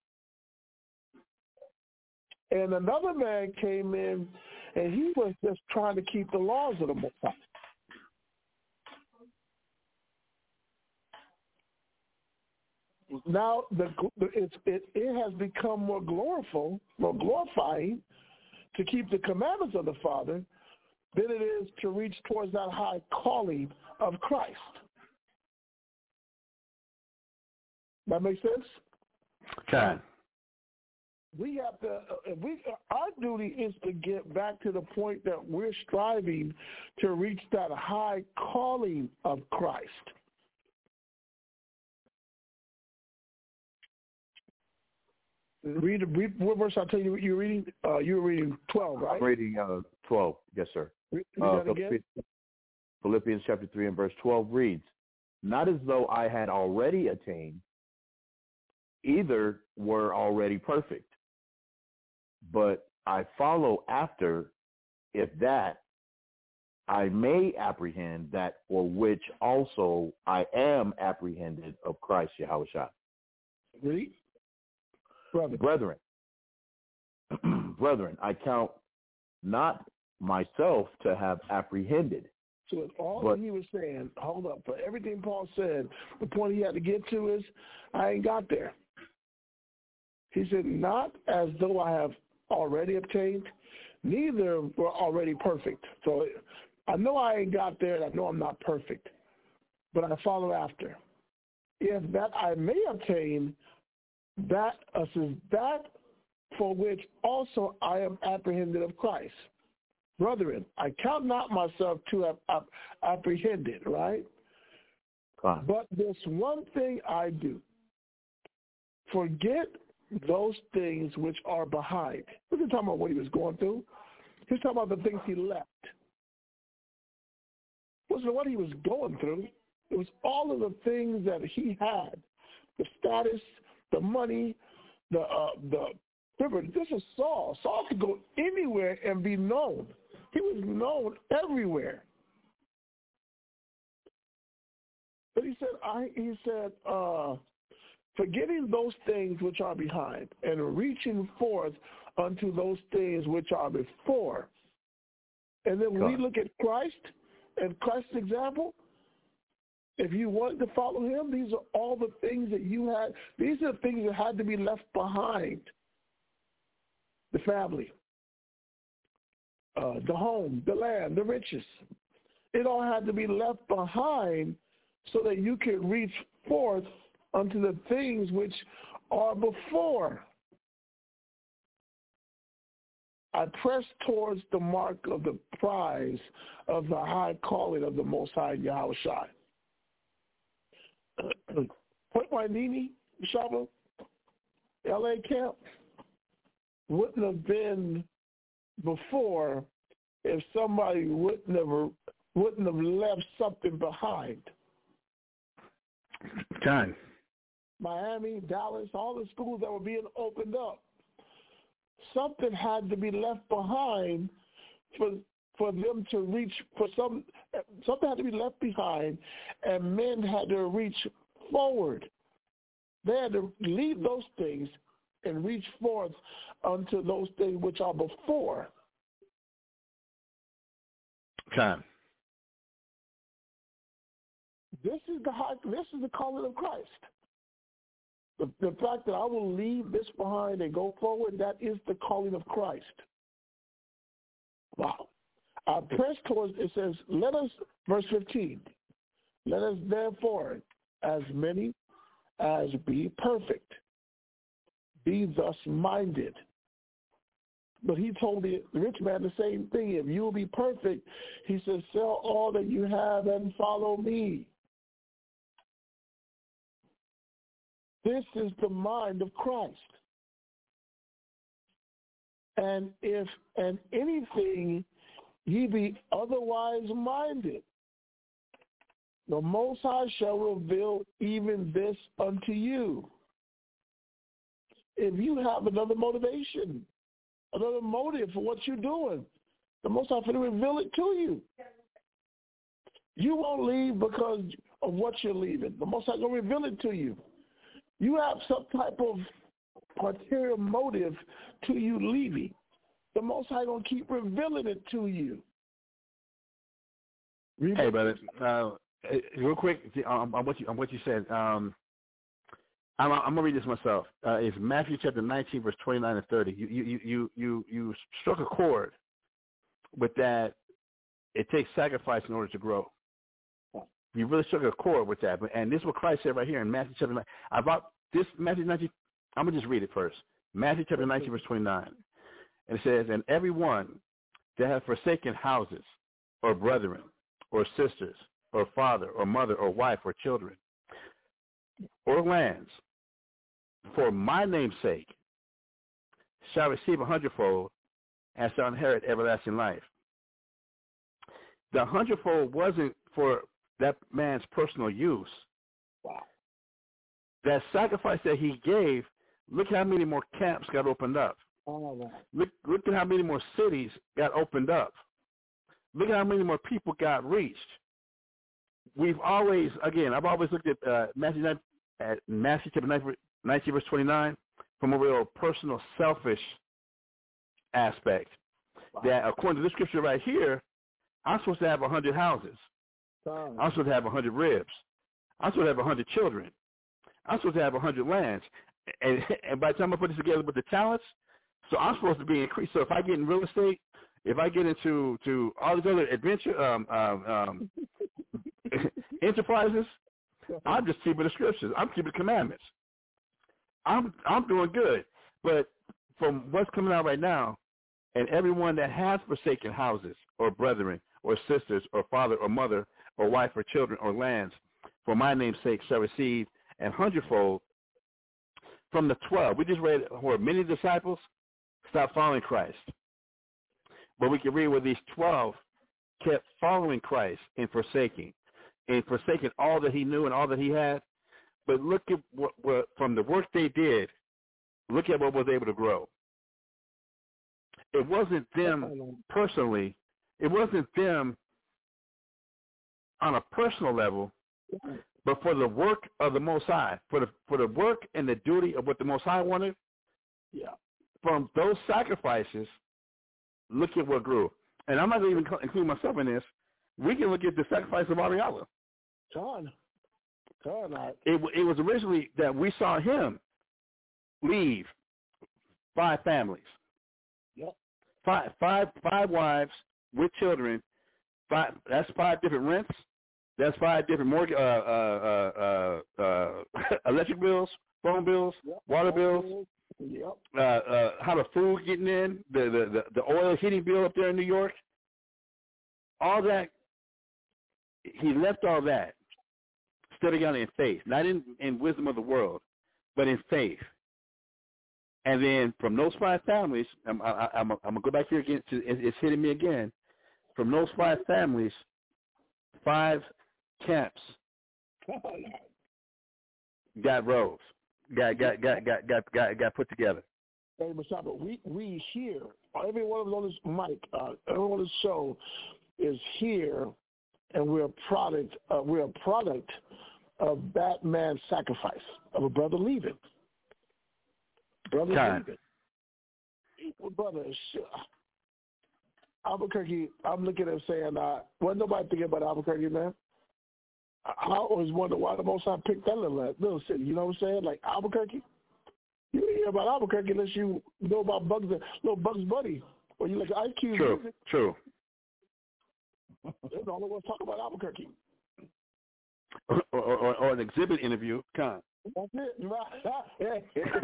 And another man came in and he was just trying to keep the laws of the Most High. Now the, it's, it, it has become more gloriful, more glorifying to keep the commandments of the Father than it is to reach towards that high calling of Christ. That makes sense? Okay. We have to. Uh, we our duty is to get back to the point that we're striving to reach that high calling of Christ. Read, read what verse I tell you you're reading. Uh, you're reading twelve, right? I'm reading uh, twelve. Yes, sir. Read, read uh, that again. Philippians chapter three and verse twelve reads, "Not as though I had already attained, either were already perfect, but I follow after, if that I may apprehend that for which also I am apprehended of Christ Yahushua." Read. Brother. Brethren, brethren, I count not myself to have apprehended. So it's all but, that he was saying, hold up, for everything Paul said, the point he had to get to is, I ain't got there. He said, not as though I have already obtained, neither were already perfect. So I know I ain't got there, and I know I'm not perfect, but I follow after. If that I may obtain, that uh, says that for which also I am apprehended of Christ. Brethren, I count not myself to have uh, apprehended, right? Fine. But this one thing I do, forget those things which are behind. We're talking about what he was going through. He's talking about the things he left. It wasn't what he was going through. It was all of the things that he had, the status, the money, the uh, the privilege. This is Saul. Saul could go anywhere and be known. He was known everywhere. But he said, I, he said, uh, forgetting those things which are behind and reaching forth unto those things which are before. And then when we look at Christ and Christ's example, if you want to follow him, these are all the things that you had. These are the things that had to be left behind. The family, uh, the home, the land, the riches. It all had to be left behind so that you could reach forth unto the things which are before. I press towards the mark of the prize of the high calling of the Most High Yahushua. Point Wainini, Shaba, L A camp wouldn't have been before if somebody wouldn't have wouldn't have left something behind. Time. Miami, Dallas, all the schools that were being opened up. Something had to be left behind for for them to reach, for some, something had to be left behind, and men had to reach forward. They had to leave those things and reach forth unto those things which are before. Time. This is the high, this is the calling of Christ. The, the fact that I will leave this behind and go forward, that is the calling of Christ. Wow. I press towards, it says, let us, verse fifteen, let us therefore, as many as be perfect, be thus minded. But he told the rich man the same thing. If you will be perfect, he says, sell all that you have and follow me. This is the mind of Christ. And if and anything ye be otherwise minded, the Most High shall reveal even this unto you. If you have another motivation, another motive for what you're doing, the Most High will reveal it to you. You won't leave because of what you're leaving. The Most High will reveal it to you. You have some type of ulterior motive to you leaving. The Most High going to keep revealing it to you. Read hey, brother, uh, real quick on, on what you on what you said. Um, I'm, I'm gonna read this myself. Uh, it's Matthew chapter nineteen, verse twenty-nine and thirty. You you you you you struck a chord with that. It takes sacrifice in order to grow. You really struck a chord with that. And this is what Christ said right here in Matthew chapter nine. About this Matthew nineteen, I'm going to just read it first. Matthew chapter nineteen, verse twenty-nine. And it says, and everyone that hath forsaken houses or brethren or sisters or father or mother or wife or children or lands for my name's sake shall receive a hundredfold and shall inherit everlasting life. The hundredfold wasn't for that man's personal use. Wow. That sacrifice that he gave, look how many more camps got opened up. Oh, wow. Look, look at how many more cities got opened up. Look at how many more people got reached. We've always, again, I've always looked at uh, Matthew, at Matthew chapter nineteen, verse twenty-nine, from a real personal, selfish aspect. Wow. That according to this scripture right here, I'm supposed to have a hundred houses. Oh. I'm supposed to have a hundred ribs. I'm supposed to have a hundred children. I'm supposed to have a hundred lands. And, and by the time I put this together with the talents, so I'm supposed to be increased. So if I get in real estate, if I get into to all these other adventure um, um, um, enterprises, I'm just keeping the scriptures. I'm keeping the commandments. I'm I'm doing good. But from what's coming out right now, and everyone that has forsaken houses or brethren or sisters or father or mother or wife or children or lands, for my name's sake shall receive an hundredfold. From the twelve, we just read where many disciples stopped following Christ. But we can read where these twelve kept following Christ in forsaking, in forsaking all that he knew and all that he had. But look at what, what from the work they did, look at what was able to grow. It wasn't them personally. It wasn't them on a personal level, but for the work of the Most High, for the for the work and the duty of what the Most High wanted. Yeah. From those sacrifices, look at what grew. And I'm not going to even include myself in this. We can look at the sacrifice of Ariella. John. John, I... It, it was originally that we saw him leave five families. Yep. Five, five, five wives with children. Five. That's five different rents. That's five different mortgage, uh, uh, uh, uh, electric bills, phone bills, yep. water bills. Yep. Uh, uh, how the food getting in, the, the, the, the oil heating bill up there in New York. All that, he left all that, stepping out in faith, not in, in wisdom of the world, but in faith. And then from those five families, I'm, I, I'm, I'm going to go back here again. To, it's hitting me again. From those five families, five camps got rows, got got got got got got, got put together. Hey, Masaba, we we here, every one of us on this mic, uh, everyone on this show is here, and we're a product. Uh, we're a product of that man's sacrifice of a brother leaving. Brother Time. leaving. Well, brother, Albuquerque. I'm looking at him saying, uh, wasn't nobody thinking about Albuquerque, man. I always wonder why the Most High picked that little little city. You know what I'm saying? Like Albuquerque. You don't hear about Albuquerque unless you know about Bugs, little Bugs Bunny, or you like Ice Cube. True, music. true. That's all I want to talk about Albuquerque. Or, or, or, or an exhibit interview. Con. That's it. Right.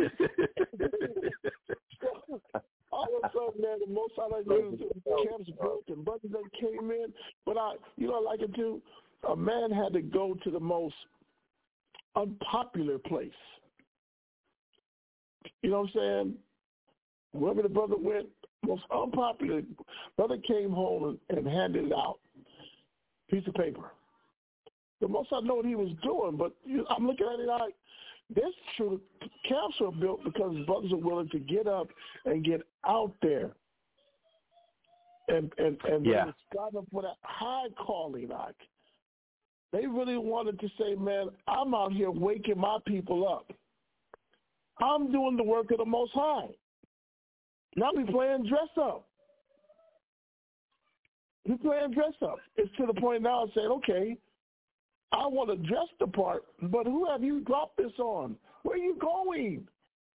All of a sudden, man, the Most High like the camps built and brothers that came in. But I, you know, I like it too. A man had to go to the most unpopular place. You know what I'm saying? Wherever the brother went, most unpopular, brother came home and, and handed it out. Piece of paper. The most I know what he was doing, but you, I'm looking at it like, this true camps were built because brothers are willing to get up and get out there. And and, and yeah. strive up for that high calling, like. They really wanted to say, man, I'm out here waking my people up. I'm doing the work of the Most High. Now we playing dress up. We playing dress up. It's to the point now I'm saying, okay, I want to dress the part, but who have you dropped this on? Where are you going?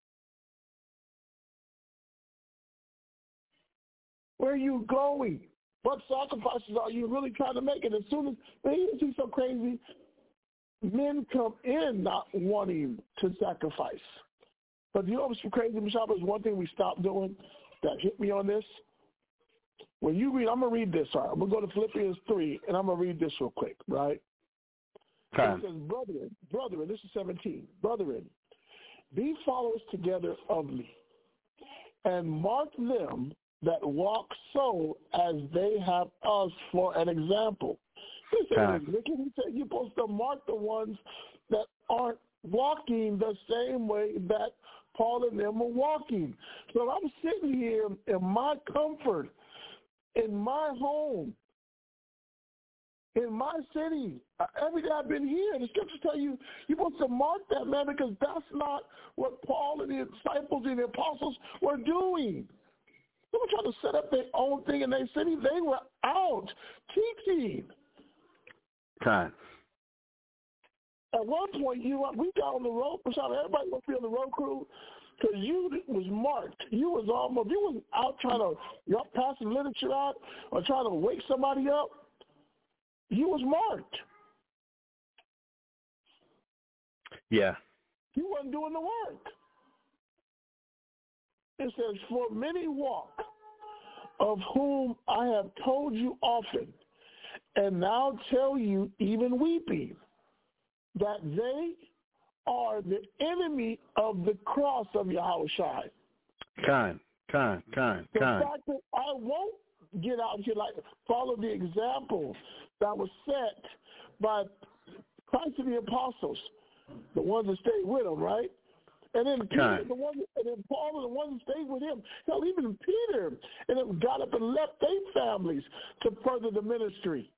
Where are you going? What sacrifices are you really trying to make? And as soon as they see so crazy, men come in not wanting to sacrifice. But you know what's crazy, Mashaba, is one thing we stopped doing that hit me on this. When you read, I'm going to read this. All right, I'm going to go to Philippians three, and I'm going to read this real quick, right? So it says, brethren, brethren, this is seventeen. Brethren, be followers together of me, and mark them that walk so as they have us for an example. He said, he said you're supposed to mark the ones that aren't walking the same way that Paul and them were walking. So I'm sitting here in my comfort, in my home, in my city, uh, every day I've been here. The scriptures tell you you're supposed to mark that, man, because that's not what Paul and the disciples and the apostles were doing. They were trying to set up their own thing in their city. They were out teaching. Time. At one point, you we got on the road. Everybody must be on the road crew because you was marked. You was almost you was out trying to y'all passing literature out or trying to wake somebody up. You was marked. Yeah. You wasn't doing the work. It says, for many walk, of whom I have told you often, and now tell you even weeping, that they are the enemy of the cross of Yahushua. Kind, kind, kind, the kind. fact that I won't get out here like follow the example that was set by Christ and the apostles, the ones that stayed with him, right? And then Peter, the one, and then Paul, and the ones that stayed with him. Hell, even Peter, and then got up and left their families to further the ministry.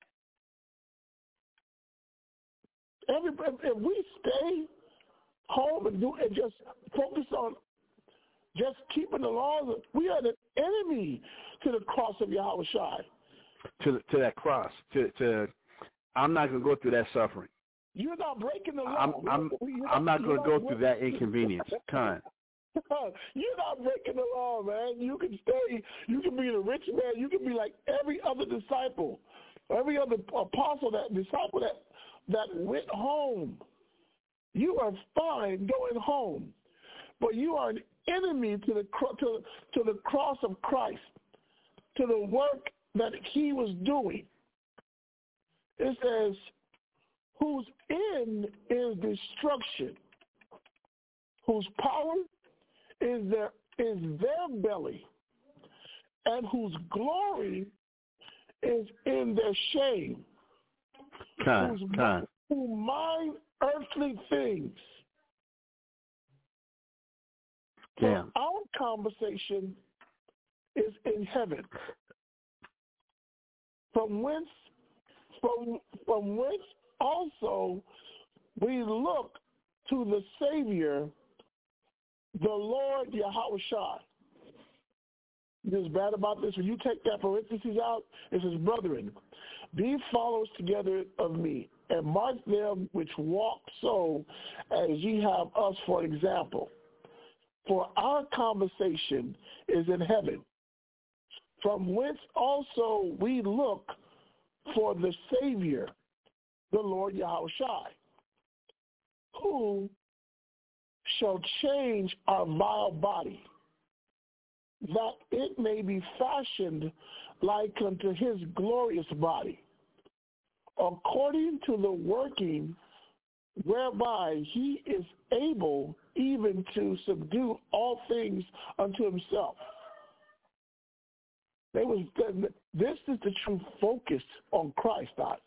Every, if we stay home and do and just focus on just keeping the laws, we are the enemy to the cross of Yahushua. To to that cross, to to, I'm not going to go through that suffering. You're not breaking the law. I'm I'm not, I'm not going to go through that inconvenience. Kind. You're not breaking the law, man. You can stay. You can be the rich man. You can be like every other disciple, every other apostle, that disciple that that went home. You are fine going home, but you are an enemy to the to to the cross of Christ, to the work that he was doing. It says, whose end is destruction, whose power is their is their belly, and whose glory is in their shame. Kind, whose, kind. Who mind earthly things. Yeah. So our conversation is in heaven, from whence from from whence also we look to the Savior, the Lord Yahushua. What's bad about this, when you take that parentheses out, it says, brethren, be followers together of me, and mark them which walk so as ye have us for example. For our conversation is in heaven, from whence also we look for the Savior, the Lord Yahushua, who shall change our vile body, that it may be fashioned like unto his glorious body, according to the working whereby he is able even to subdue all things unto himself. They was, this is the true focus on Christ, not,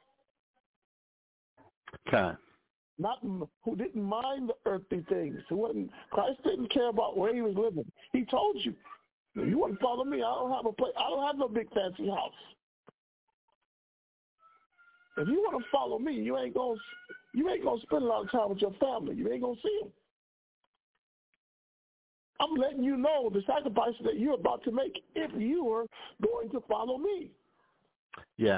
Kind. not who didn't mind the earthly things. Who wasn't, Christ didn't care about where he was living. He told you, you want to follow me? I don't have a place. I don't have no big fancy house. If you want to follow me, you ain't gonna you ain't gonna spend a lot of time with your family. You ain't gonna see them. I'm letting you know the sacrifices that you're about to make if you are going to follow me. Yeah.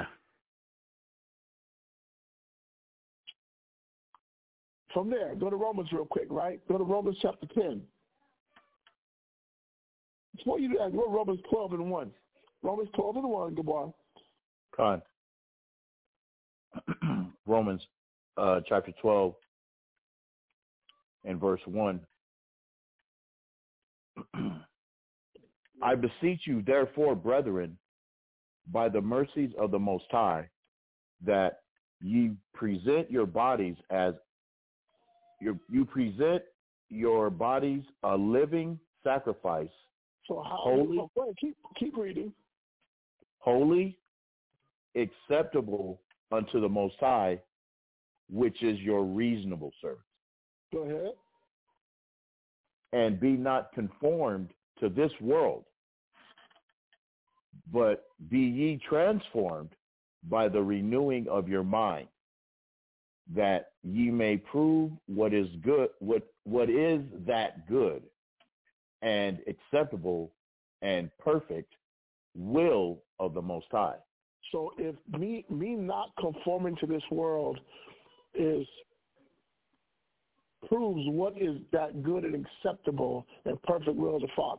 From there, go to Romans real quick, right? Go to Romans chapter ten. Before you do that, go to Romans twelve and one. Romans twelve and one, Gabar. Con. Romans uh, chapter twelve and verse one. I beseech you, therefore, brethren, by the mercies of the Most High, that ye present your bodies as you, you present your bodies a living sacrifice. So how? Holy, Oh, go ahead, keep keep reading. Holy, acceptable unto the Most High, which is your reasonable service. Go ahead. And be not conformed to this world, but be ye transformed by the renewing of your mind, that ye may prove what is good, what what is that good and acceptable and perfect will of the Most High. So if me me not conforming to this world is proves what is that good and acceptable and perfect will of the Father.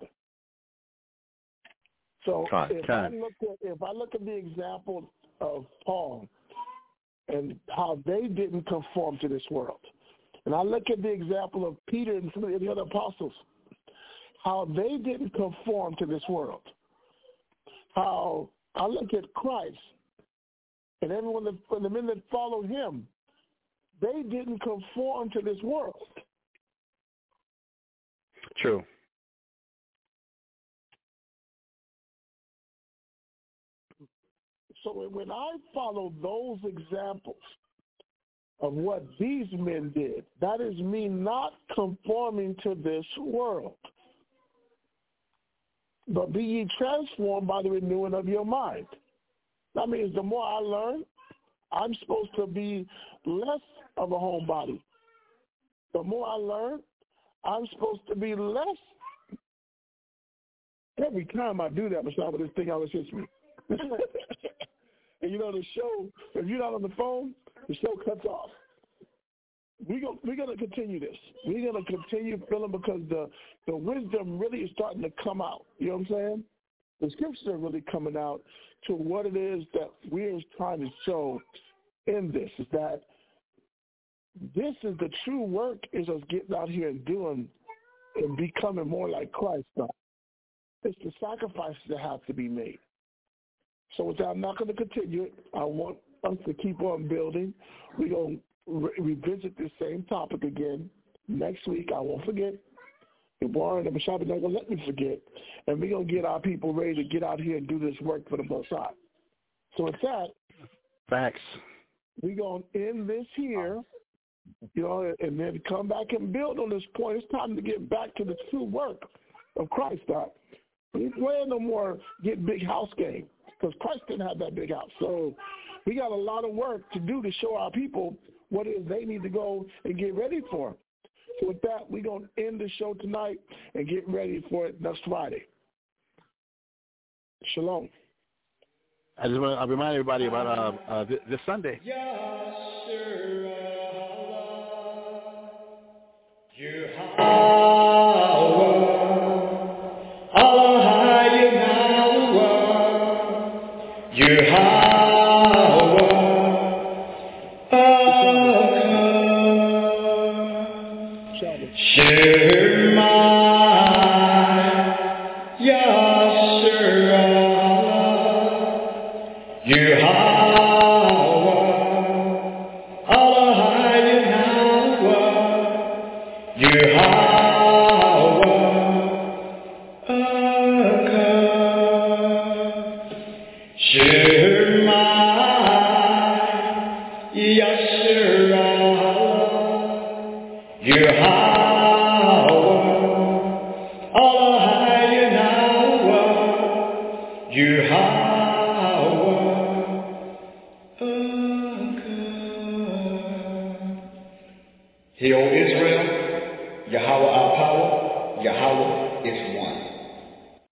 So Con, if con. I look at if I look at the example of Paul and how they didn't conform to this world, and I look at the example of Peter and some of the other apostles, how they didn't conform to this world, how I look at Christ and everyone that, and the men that followed him, they didn't conform to this world. True. So when I follow those examples of what these men did, that is me not conforming to this world. But be ye transformed by the renewing of your mind. That means the more I learn, I'm supposed to be less of a homebody. The more I learn, I'm supposed to be less. Every time I do that, Michelle, this thing always hits me. And you know, the show, if you're not on the phone, the show cuts off. We go, we're going to continue this. We're going to continue feeling because the, the wisdom really is starting to come out. You know what I'm saying? The scriptures are really coming out to what it is that we're trying to show in this, is that this is the true work, is us getting out here and doing and becoming more like Christ. It's the sacrifices that have to be made. So with that, I'm not going to continue it. I want us to keep on building. We're going to re- revisit this same topic again next week. I won't forget. And Warren and Michelle are not going to let me forget. And we're going to get our people ready to get out here and do this work for the Most High. So with that, facts. We're going to end this here, you know, and then come back and build on this point. It's time to get back to the true work of Christ. We ain't playing no more get big house game, because Christ didn't have that big house. So we got a lot of work to do to show our people what it is they need to go and get ready for. So with that, we're going to end the show tonight and get ready for it next Friday. Shalom. I just want to remind everybody about uh, uh, this, this Sunday. Hail Israel, Yahweh our power, Yahweh